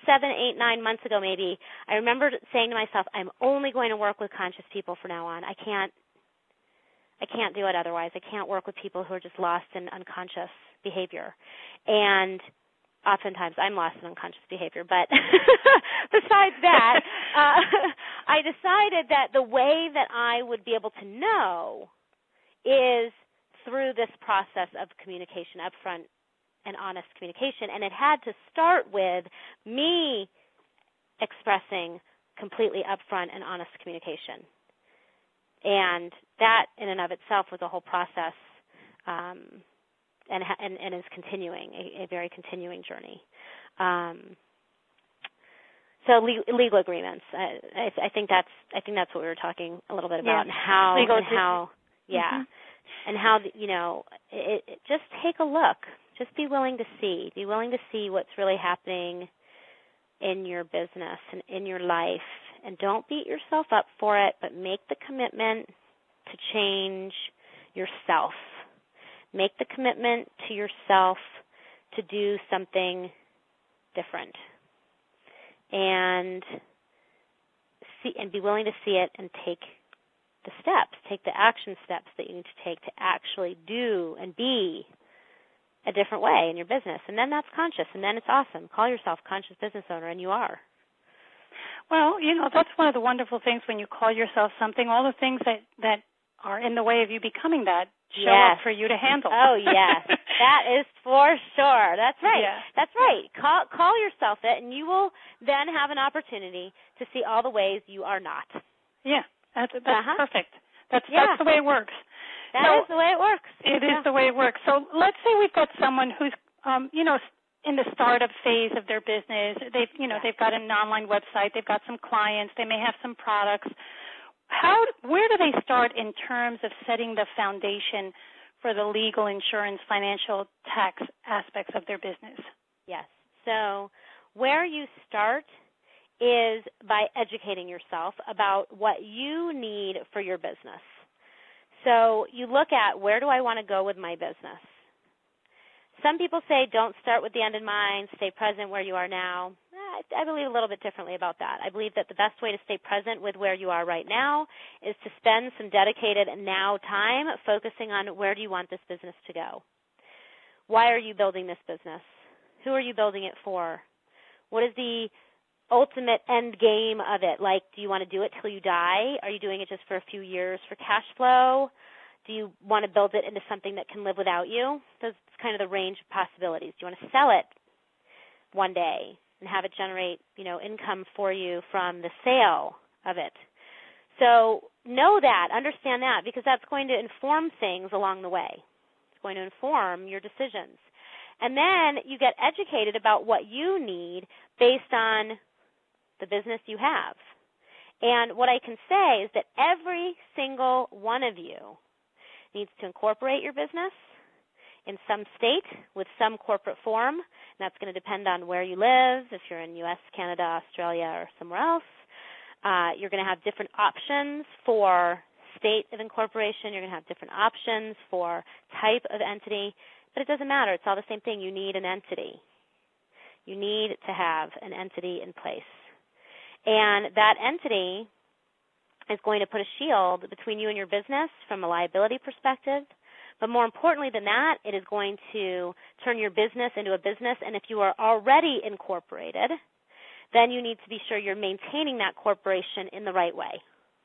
seven, eight, nine months ago maybe, I remember saying to myself, I'm only going to work with conscious people from now on. I can't, I can't do it otherwise. I can't work with people who are just lost in unconscious behavior. And oftentimes I'm lost in unconscious behavior. But besides that, uh, I decided that the way that I would be able to know is through this process of communication, upfront and honest communication. And it had to start with me expressing completely upfront and honest communication. And that in and of itself was a whole process, um, and, and, and is continuing, a, a very continuing journey. Um, so le- legal agreements, I, I, I think that's I think that's what we were talking a little bit about, yeah. and how legal and how yeah, mm-hmm. and how you know it, it, just take a look, just be willing to see, be willing to see what's really happening in your business and in your life. And don't beat yourself up for it, but make the commitment to change yourself. Make the commitment to yourself to do something different. And see, and be willing to see it and take the steps, take the action steps that you need to take to actually do and be a different way in your business. And then that's conscious, and then it's awesome. Call yourself conscious business owner, and you are. Well, you know, that's one of the wonderful things when you call yourself something. All the things that, that are in the way of you becoming that show yes. up for you to handle. Oh, yes. That is for sure. That's right. Yeah. That's right. Call, call yourself it, and you will then have an opportunity to see all the ways you are not. Yeah, that's, that's uh-huh. perfect. That's, yeah. that's the way it works. That so, is the way it works. It yeah. is the way it works. So let's say we've got someone who's, um, you know, in the startup phase of their business. They've, you know, they've got an online website. They've got some clients. They may have some products. How, where do they start in terms of setting the foundation for the legal, insurance, financial, tax aspects of their business? Yes. So where you start is by educating yourself about what you need for your business. So you look at, where do I want to go with my business? Some people say don't start with the end in mind, stay present where you are now. I, I believe a little bit differently about that. I believe that the best way to stay present with where you are right now is to spend some dedicated now time focusing on, where do you want this business to go? Why are you building this business? Who are you building it for? What is the ultimate end game of it? Like, do you want to do it till you die? Are you doing it just for a few years for cash flow? Do you want to build it into something that can live without you? Those is kind of the range of possibilities. Do you want to sell it one day and have it generate, you know, income for you from the sale of it? So know that, understand that, because that's going to inform things along the way. It's going to inform your decisions. And then you get educated about what you need based on the business you have. And what I can say is that every single one of you needs to incorporate your business in some state with some corporate form. And that's going to depend on where you live. If you're in U S, Canada, Australia, or somewhere else, uh, you're going to have different options for state of incorporation. You're going to have different options for type of entity. But it doesn't matter. It's all the same thing. You need an entity. You need to have an entity in place. And that entity is going to put a shield between you and your business from a liability perspective. But more importantly than that, it is going to turn your business into a business. And if you are already incorporated, then you need to be sure you're maintaining that corporation in the right way.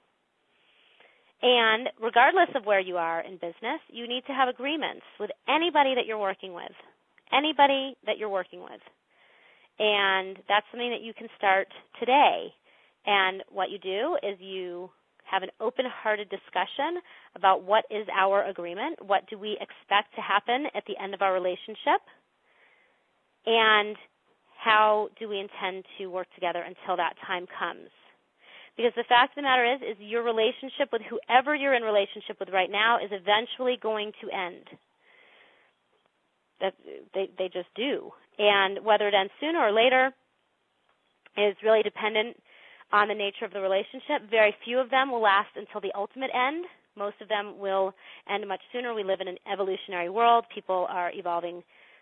And regardless of where you are in business, you need to have agreements with anybody that you're working with, anybody that you're working with. And that's something that you can start today. And what you do is you have an open-hearted discussion about, what is our agreement, what do we expect to happen at the end of our relationship, and how do we intend to work together until that time comes. Because the fact of the matter is, is your relationship with whoever you're in relationship with right now is eventually going to end. That they, they just do. And whether it ends sooner or later is really dependent on the nature of the relationship. Very few of them will last until the ultimate end. Most of them will end much sooner. We live in an evolutionary world. People are evolving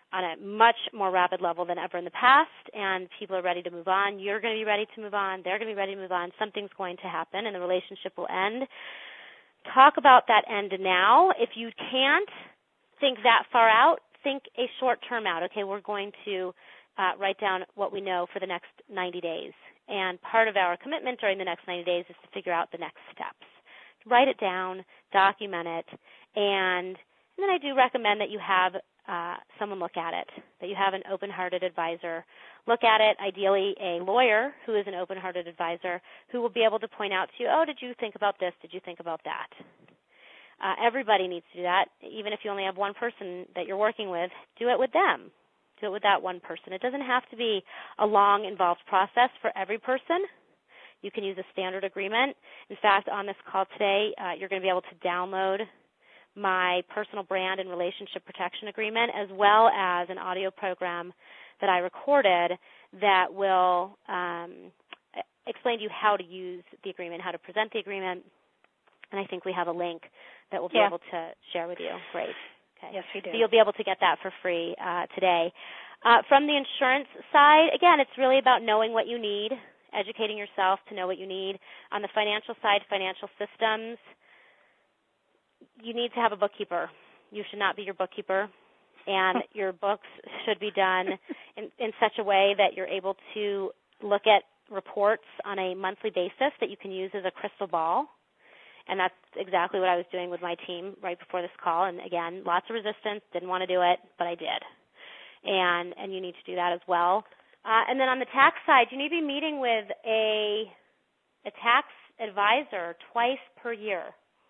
on a much more rapid level than ever in the past, and people are ready to move on. You're going to be ready to move on. They're going to be ready to move on. Something's going to happen, and the relationship will end. Talk about that end now. If you can't think that far out, think a short term out. Okay, we're going to uh, write down what we know for the next ninety days. And part of our commitment during the next ninety days is to figure out the next steps. Write it down, document it, and, and then I do recommend that you have uh, someone look at it, that you have an open-hearted advisor look at it, ideally a lawyer who is an open-hearted advisor who will be able to point out to you, oh, did you think about this? Did you think about that? Uh, everybody needs to do that. Even if you only have one person that you're working with, do it with them. Do it with that one person. It doesn't have to be a long, involved process for every person. You can use a standard agreement. In fact, on this call today, uh, you're going to be able to download my personal brand and relationship protection agreement, as well as an audio program that I recorded that will um, explain to you how to use the agreement, how to present the agreement, and I think we have a link that we'll be yeah. able to share with you. Great. Okay. Yes, we do. So you'll be able to get that for free uh, today. Uh, from the insurance side, again, it's really about knowing what you need, educating yourself to know what you need. On the financial side, financial systems, you need to have a bookkeeper. You should not be your bookkeeper, and your books should be done in, in such a way that you're able to look at reports on a monthly basis that you can use as a crystal ball. And that's exactly what I was doing with my team right before this call. And again, lots of resistance, didn't want to do it, but I did. And and you need to do that as well. Uh, and then on the tax side, you need to be meeting with a a tax advisor twice per year.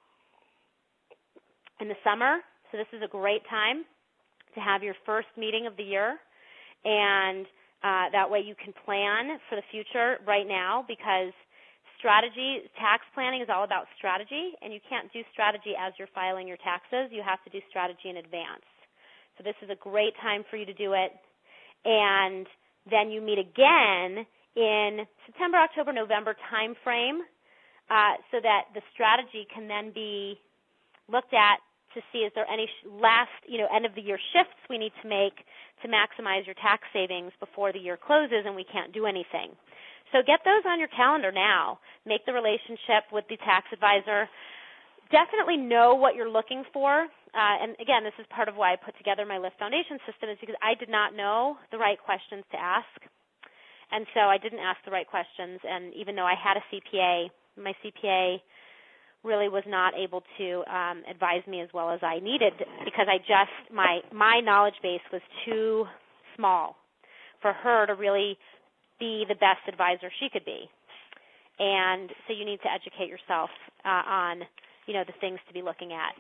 In the summer, so this is a great time to have your first meeting of the year, and uh, that way you can plan for the future right now, because strategy, tax planning is all about strategy, and you can't do strategy as you're filing your taxes. You have to do strategy in advance. So this is a great time for you to do it, and then you meet again in September, October, November time frame, uh, so that the strategy can then be looked at to see is there any last, you know, end of the year shifts we need to make to maximize your tax savings before the year closes and we can't do anything. So get those on your calendar now. Make the relationship with the tax advisor. Definitely know what you're looking for. Uh, and again, this is part of why I put together my Lift Foundation system, is because I did not know the right questions to ask. And so I didn't ask the right questions. And even though I had a C P A, my C P A really was not able to um, advise me as well as I needed, because I just, my, my knowledge base was too small for her to really be the best advisor she could be. And so you need to educate yourself uh, on, you know, the things to be looking at.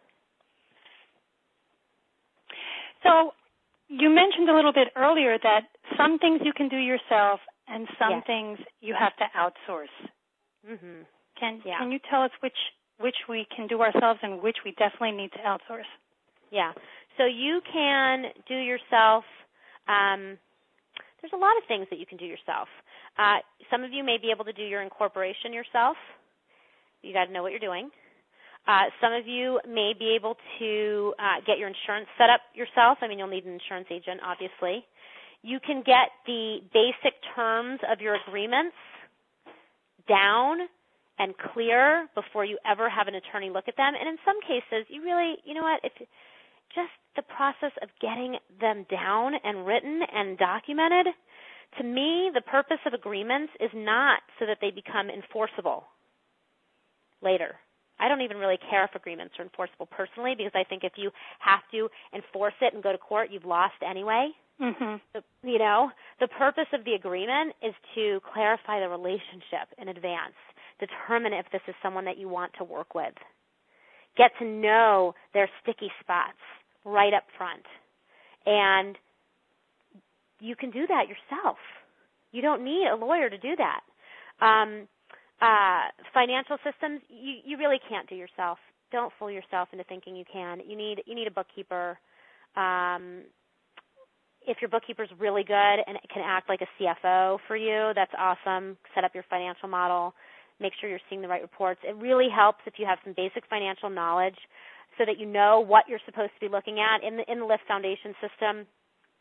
So you mentioned a little bit earlier that some things you can do yourself and some yes. things you have to outsource. Mm-hmm. Can yeah. Can you tell us which which we can do ourselves and which we definitely need to outsource? Yeah. So you can do yourself. Um, there's a lot of things that you can do yourself. Uh, some of you may be able to do your incorporation yourself. You got to know what you're doing. Uh, some of you may be able to uh, get your insurance set up yourself. I mean, you'll need an insurance agent, obviously. You can get the basic terms of your agreements down and clear before you ever have an attorney look at them. And in some cases, you really, you know what, if just the process of getting them down and written and documented, to me, the purpose of agreements is not so that they become enforceable later. I don't even really care if agreements are enforceable personally, because I think if you have to enforce it and go to court, you've lost anyway. Mm-hmm. The, you know, the purpose of the agreement is to clarify the relationship in advance, determine if this is someone that you want to work with, get to know their sticky spots right up front. And you can do that yourself. You don't need a lawyer to do that. Um, uh, financial systems, you, you really can't do yourself. Don't fool yourself into thinking you can. You need you need a bookkeeper. Um, if your bookkeeper's really good and can act like a C F O for you, that's awesome. Set up your financial model. Make sure you're seeing the right reports. It really helps if you have some basic financial knowledge so that you know what you're supposed to be looking at. In the, in the Lift Foundation system,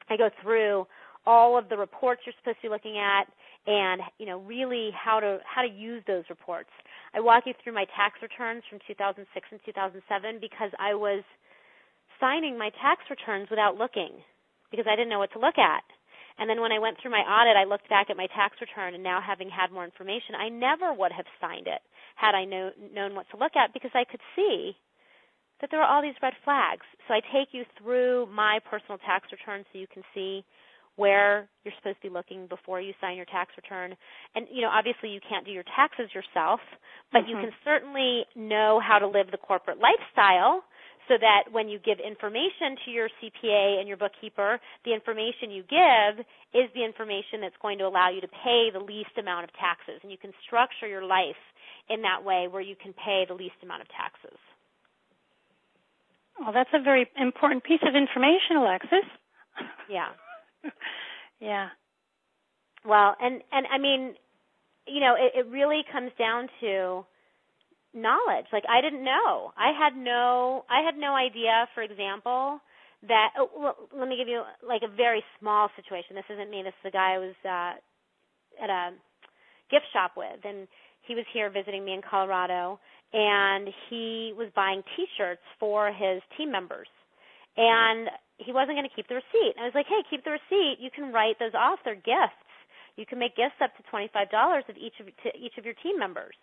I go through all of the reports you're supposed to be looking at and, you know, really how to how to use those reports. I walk you through my tax returns from two thousand six and two thousand seven because I was signing my tax returns without looking because I didn't know what to look at. And then when I went through my audit, I looked back at my tax return, and now having had more information, I never would have signed it had I know, known what to look at because I could see that there were all these red flags. So I take you through my personal tax return so you can see where you're supposed to be looking before you sign your tax return. And, you know, obviously you can't do your taxes yourself, but mm-hmm. you can certainly know how to live the corporate lifestyle so that when you give information to your C P A and your bookkeeper, the information you give is the information that's going to allow you to pay the least amount of taxes. And you can structure your life in that way where you can pay the least amount of taxes. Well, that's a very important piece of information, Alexis. Yeah. Yeah. Well, and, and I mean, you know, it, it really comes down to knowledge. Like, I didn't know. I had no, I had no idea, for example, that, oh, well, let me give you, like, a very small situation. This isn't me. This is the guy I was uh, at a gift shop with, and he was here visiting me in Colorado, and he was buying T-shirts for his team members. And he wasn't going to keep the receipt. And I was like, hey, keep the receipt. You can write those off. They're gifts. You can make gifts up to twenty-five dollars of each of, to each of your team members.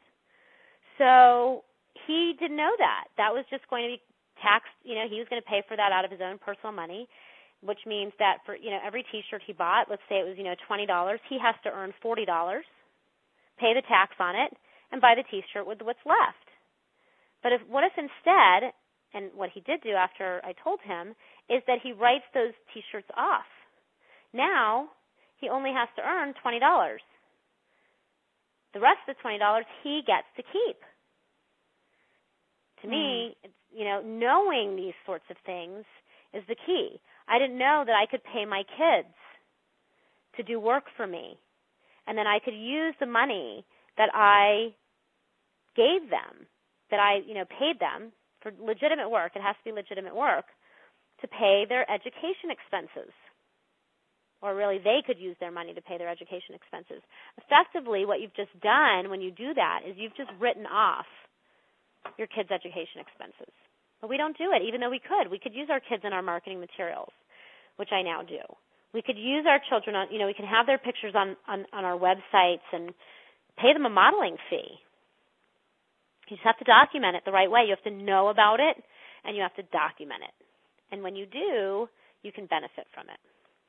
So he didn't know that. That was just going to be taxed. You know, he was going to pay for that out of his own personal money, which means that for, you know, every T-shirt he bought, let's say it was, you know, twenty dollars, he has to earn forty dollars, pay the tax on it, and buy the T-shirt with what's left. But if what if instead, and what he did do after I told him, is that he writes those T-shirts off. Now he only has to earn twenty dollars. The rest of the twenty dollars he gets to keep. To mm. me, it's, you know, knowing these sorts of things is the key. I didn't know that I could pay my kids to do work for me, and then I could use the money that I gave them, that I, you know, paid them for legitimate work. It has to be legitimate work to pay their education expenses. Or really, they could use their money to pay their education expenses. Effectively, what you've just done when you do that is you've just written off your kids' education expenses. But we don't do it, even though we could. We could use our kids in our marketing materials, which I now do. We could use our children on, you know, we can have their pictures on, on, on our websites and pay them a modeling fee. You just have to document it the right way. You have to know about it, and you have to document it. And when you do, you can benefit from it.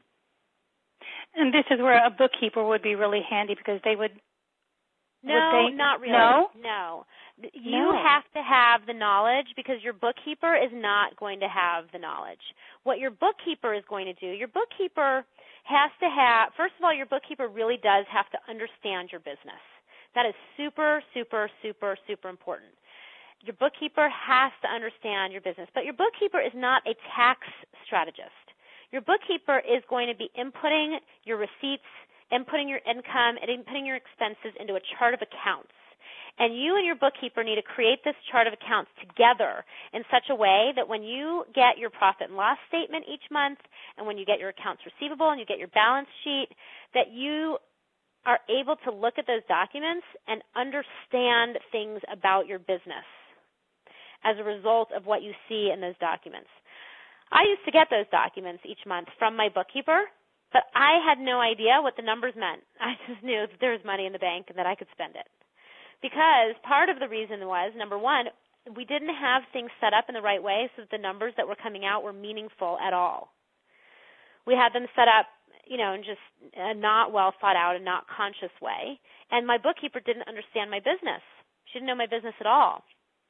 And this is where a bookkeeper would be really handy because they would. No, would they, not really. No? No. You no. have to have the knowledge because your bookkeeper is not going to have the knowledge. What your bookkeeper is going to do, your bookkeeper has to have, first of all, your bookkeeper really does have to understand your business. That is super, super, super, super important. Your bookkeeper has to understand your business, but your bookkeeper is not a tax strategist. Your bookkeeper is going to be inputting your receipts, inputting your income, and inputting your expenses into a chart of accounts. And you and your bookkeeper need to create this chart of accounts together in such a way that when you get your profit and loss statement each month and when you get your accounts receivable and you get your balance sheet, that you are able to look at those documents and understand things about your business as a result of what you see in those documents. I used to get those documents each month from my bookkeeper, but I had no idea what the numbers meant. I just knew that there was money in the bank and that I could spend it. Because part of the reason was, number one, we didn't have things set up in the right way so that the numbers that were coming out were meaningful at all. We had them set up, you know, in just a not well thought out and not conscious way. And my bookkeeper didn't understand my business. She didn't know my business at all.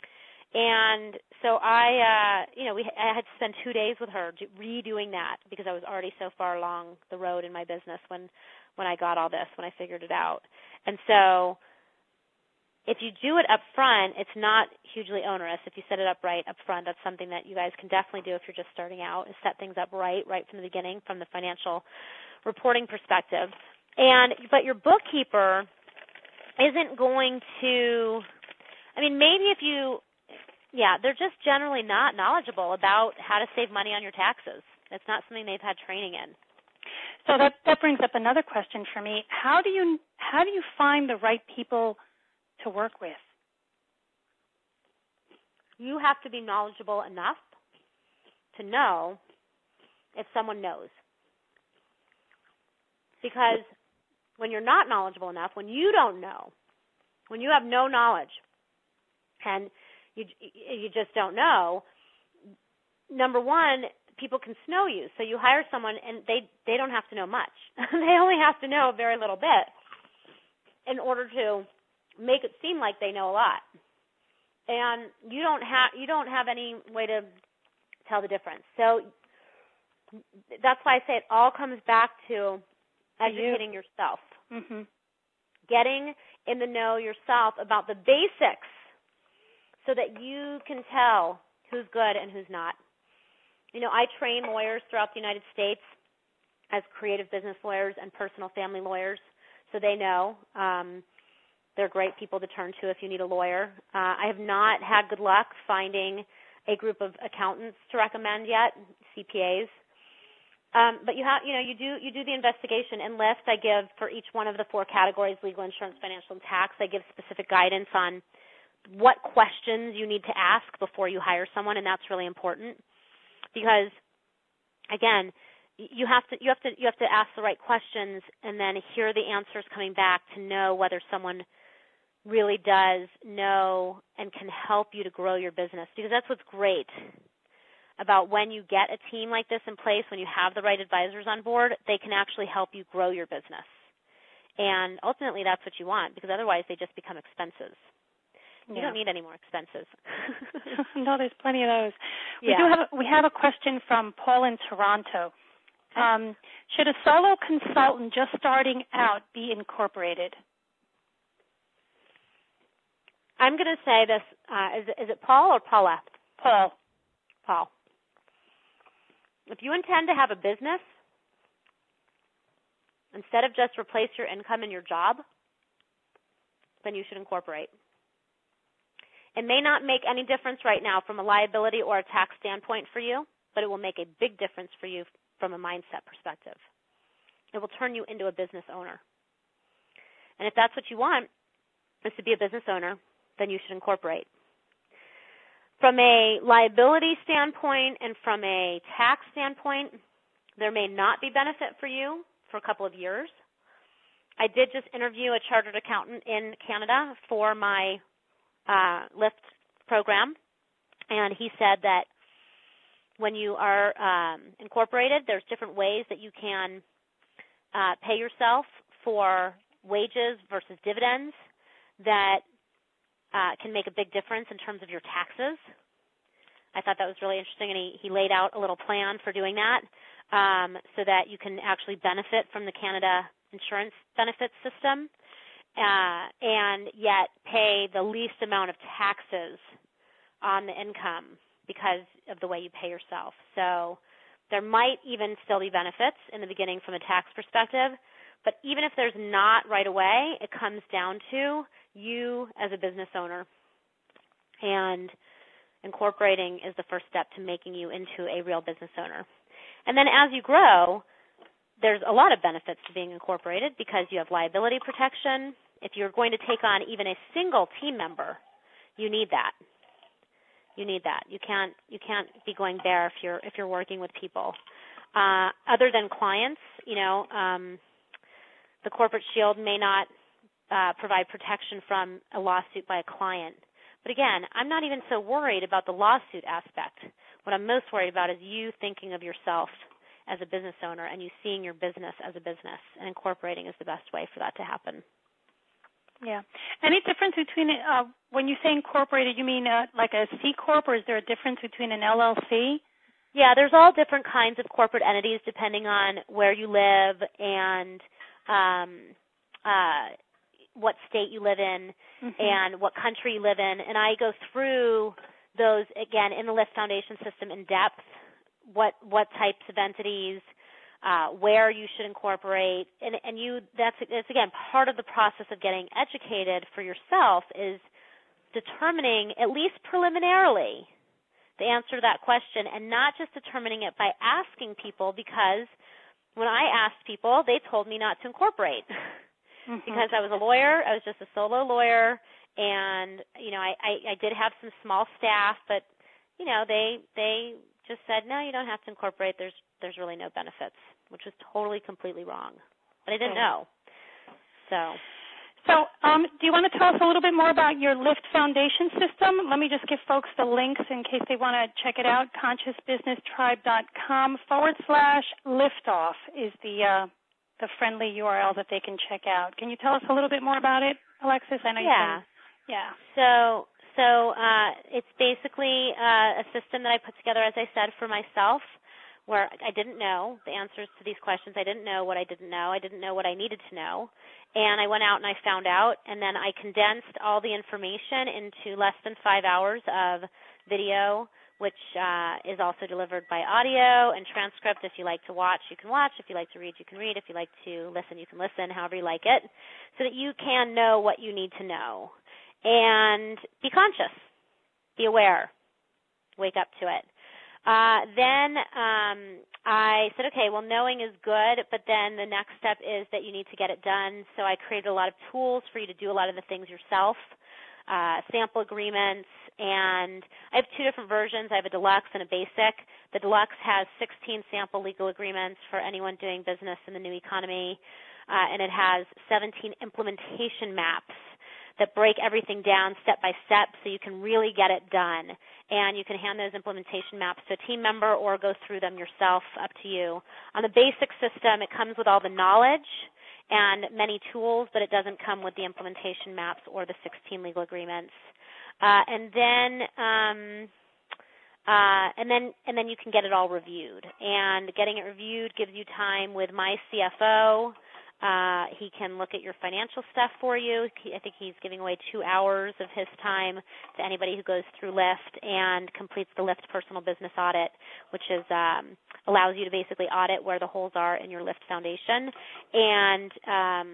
And so I, uh, you know, we I had to spend two days with her redoing that because I was already so far along the road in my business when, when I got all this, when I figured it out. And so if you do it up front, it's not hugely onerous. If you set it up right up front, that's something that you guys can definitely do if you're just starting out, is set things up right, right from the beginning, from the financial reporting perspective. And but your bookkeeper isn't going to, I mean, maybe if you, yeah, they're just generally not knowledgeable about how to save money on your taxes. It's not something they've had training in. So that, that brings up another question for me. How do you how do you find the right people to work with? You have to be knowledgeable enough to know if someone knows. Because when you're not knowledgeable enough, when you don't know, when you have no knowledge and you you just don't know, number one, people can snow you. So you hire someone and they, they don't have to know much. They only have to know a very little bit in order to make it seem like they know a lot. And you don't have you don't have any way to tell the difference. So that's why I say it all comes back to educating you. yourself. Mm-hmm. Getting in the know yourself about the basics so that you can tell who's good and who's not. You know, I train lawyers throughout the United States as creative business lawyers and personal family lawyers, so they know. Um, they're great people to turn to if you need a lawyer. Uh, I have not had good luck finding a group of accountants to recommend yet, C P As. Um, but you have, you know, you do you do the investigation. In Lyft, I give for each one of the four categories: legal, insurance, financial, and tax. I give specific guidance on what questions you need to ask before you hire someone, and that's really important. Because, again, you have to you have to you have to ask the right questions and then hear the answers coming back to know whether someone really does know and can help you to grow your business. Because that's what's great about when you get a team like this in place, when you have the right advisors on board, they can actually help you grow your business. And ultimately, that's what you want, because otherwise they just become expenses. You Yeah. don't need any more expenses. No, there's plenty of those. Yeah. We do have a, we have a question from Paul in Toronto. Okay. Um, should a solo consultant just starting out be incorporated? I'm going to say this. Uh, is, it, is it Paul or Paula? Paul. Paul. If you intend to have a business, instead of just replace your income in your job, then you should incorporate. It may not make any difference right now from a liability or a tax standpoint for you, but it will make a big difference for you from a mindset perspective. It will turn you into a business owner. And if that's what you want, is to be a business owner, then you should incorporate. From a liability standpoint and from a tax standpoint, there may not be benefit for you for a couple of years. I did just interview a chartered accountant in Canada for my uh, Lyft program, and he said that when you are um, incorporated, there's different ways that you can uh, pay yourself for wages versus dividends that uh, can make a big difference in terms of your taxes. I thought that was really interesting, and he, he laid out a little plan for doing that um, so that you can actually benefit from the Canada insurance benefits system uh, and yet pay the least amount of taxes on the income because of the way you pay yourself. So there might even still be benefits in the beginning from a tax perspective, but even if there's not right away, it comes down to you as a business owner. And incorporating is the first step to making you into a real business owner. And then as you grow, there's a lot of benefits to being incorporated because you have liability protection. If you're going to take on even a single team member, you need that. You need that. You can't you can't be going bare if you're if you're working with people. Uh, other than clients, you know, um, the corporate shield may not uh, provide protection from a lawsuit by a client. But again, I'm not even so worried about the lawsuit aspect. What I'm most worried about is you thinking of yourself as a business owner and you seeing your business as a business, and incorporating is the best way for that to happen. Yeah. Any difference between, uh, when you say incorporated, you mean uh, like a C Corp, or is there a difference between an L L C? Yeah, there's all different kinds of corporate entities depending on where you live and um, uh, what state you live in mm-hmm. and what country you live in. And I go through those, again, in the Lyft Foundation system in depth, what what types of entities, uh, where you should incorporate. And, and you that's, that's, again, part of the process of getting educated for yourself is determining, at least preliminarily, the answer to that question, and not just determining it by asking people, because when I asked people, they told me not to incorporate mm-hmm. because I was a lawyer. I was just a solo lawyer, and you know, I, I, I did have some small staff, but you know, they they just said, no, you don't have to incorporate. There's there's really no benefits, which was totally completely wrong. But I didn't know. So. So um, do you want to tell us a little bit more about your Lift Foundation system? Let me just give folks the links in case they want to check it out. conscious business tribe dot com forward slash liftoff is the uh, the friendly U R L that they can check out. Can you tell us a little bit more about it, Alexis? I know yeah. you can. Yeah. So, so uh, it's basically uh, a system that I put together, as I said, for myself, where I didn't know the answers to these questions. I didn't know what I didn't know. I didn't know what I needed to know. And I went out and I found out, and then I condensed all the information into less than five hours of video, which uh, is also delivered by audio and transcript. If you like to watch, you can watch. If you like to read, you can read. If you like to listen, you can listen, however you like it, so that you can know what you need to know. And be conscious. Be aware. Wake up to it. Uh, then um, I said, okay, well, knowing is good, but then the next step is that you need to get it done. So I created a lot of tools for you to do a lot of the things yourself, uh, sample agreements, and I have two different versions. I have a deluxe and a basic. The deluxe has sixteen sample legal agreements for anyone doing business in the new economy, uh, and it has seventeen implementation maps that break everything down step by step so you can really get it done. And you can hand those implementation maps to a team member or go through them yourself, up to you. On the basic system, it comes with all the knowledge and many tools, but it doesn't come with the implementation maps or the sixteen legal agreements. Uh, and then um, uh, and then and then you can get it all reviewed. And getting it reviewed gives you time with my C F O. Uh, he can look at your financial stuff for you. He, I think he's giving away two hours of his time to anybody who goes through Lift and completes the Lift personal business audit, which is um, allows you to basically audit where the holes are in your Lift Foundation. And um,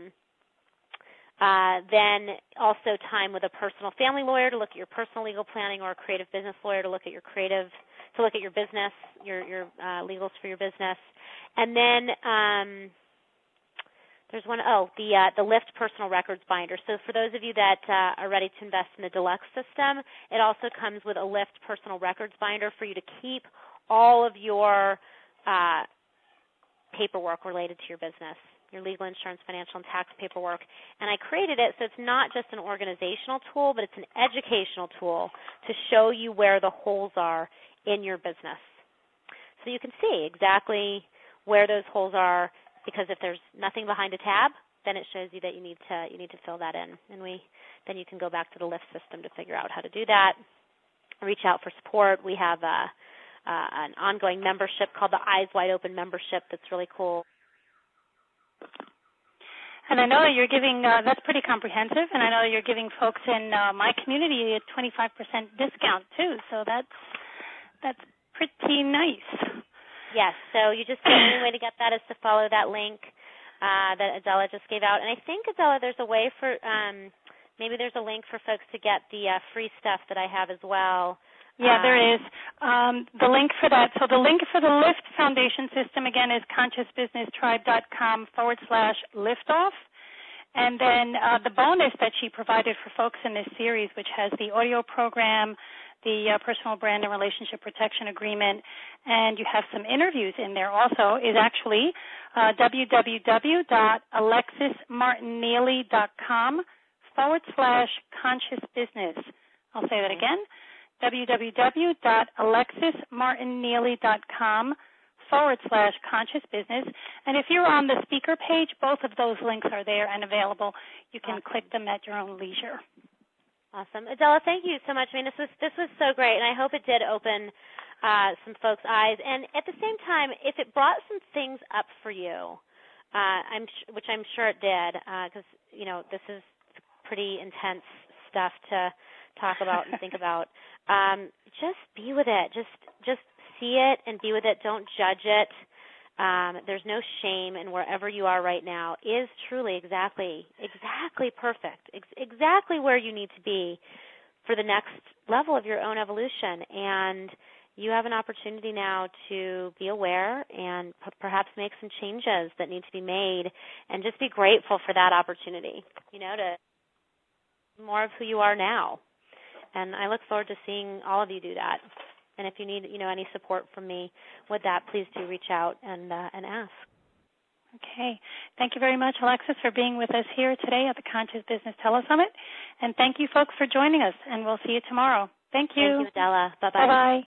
uh, then also time with a personal family lawyer to look at your personal legal planning, or a creative business lawyer to look at your creative, to look at your business, your your uh, legals for your business. And then um, There's one, oh, the uh, the Lift Personal Records Binder. So for those of you that uh, are ready to invest in the deluxe system, it also comes with a Lift Personal Records Binder for you to keep all of your uh, paperwork related to your business, your legal, insurance, financial, and tax paperwork. And I created it so it's not just an organizational tool, but it's an educational tool to show you where the holes are in your business. So you can see exactly where those holes are, because if there's nothing behind a tab, then it shows you that you need to you need to fill that in, and we then you can go back to the Lift system to figure out how to do that. Reach out for support. We have a, uh, an ongoing membership called the Eyes Wide Open membership that's really cool. And I know that you're giving uh, that's pretty comprehensive, and I know that you're giving folks in uh, my community a twenty-five percent discount too. So that's that's pretty nice. Yes, so you just, the only way to get that is to follow that link uh, that Adela just gave out. And I think, Adela, there's a way for, um, maybe there's a link for folks to get the uh, free stuff that I have as well. Yeah, um, there is. Um, the link for that, so the link for the Lift Foundation system, again, is conscious business tribe dot com forward slash liftoff. And then uh, the bonus that she provided for folks in this series, which has the audio program, the uh, personal brand and relationship protection agreement, and you have some interviews in there also, is actually uh, www dot alexis martin neely dot com forward slash conscious business. I'll say that again, www dot alexis martin neely dot com forward slash conscious business. And if you're on the speaker page, both of those links are there and available. You can awesome. click them at your own leisure. Awesome. Adela, thank you so much. I mean, this was this was so great, and I hope it did open uh, some folks' eyes. And at the same time, if it brought some things up for you, uh, I'm sh- which I'm sure it did, because uh, you know this is pretty intense stuff to talk about and think about. Um, just be with it. Just just see it and be with it. Don't judge it. Um, there's no shame, and wherever you are right now is truly exactly, exactly perfect, ex- exactly where you need to be for the next level of your own evolution. And you have an opportunity now to be aware and p- perhaps make some changes that need to be made, and just be grateful for that opportunity, you know, to be more of who you are now. And I look forward to seeing all of you do that. And if you need, you know, any support from me with that, please do reach out and uh, and ask. Okay. Thank you very much, Alexis, for being with us here today at the Conscious Business Telesummit. And thank you, folks, for joining us. And we'll see you tomorrow. Thank you. Thank you, Adela. Bye-bye. Bye-bye.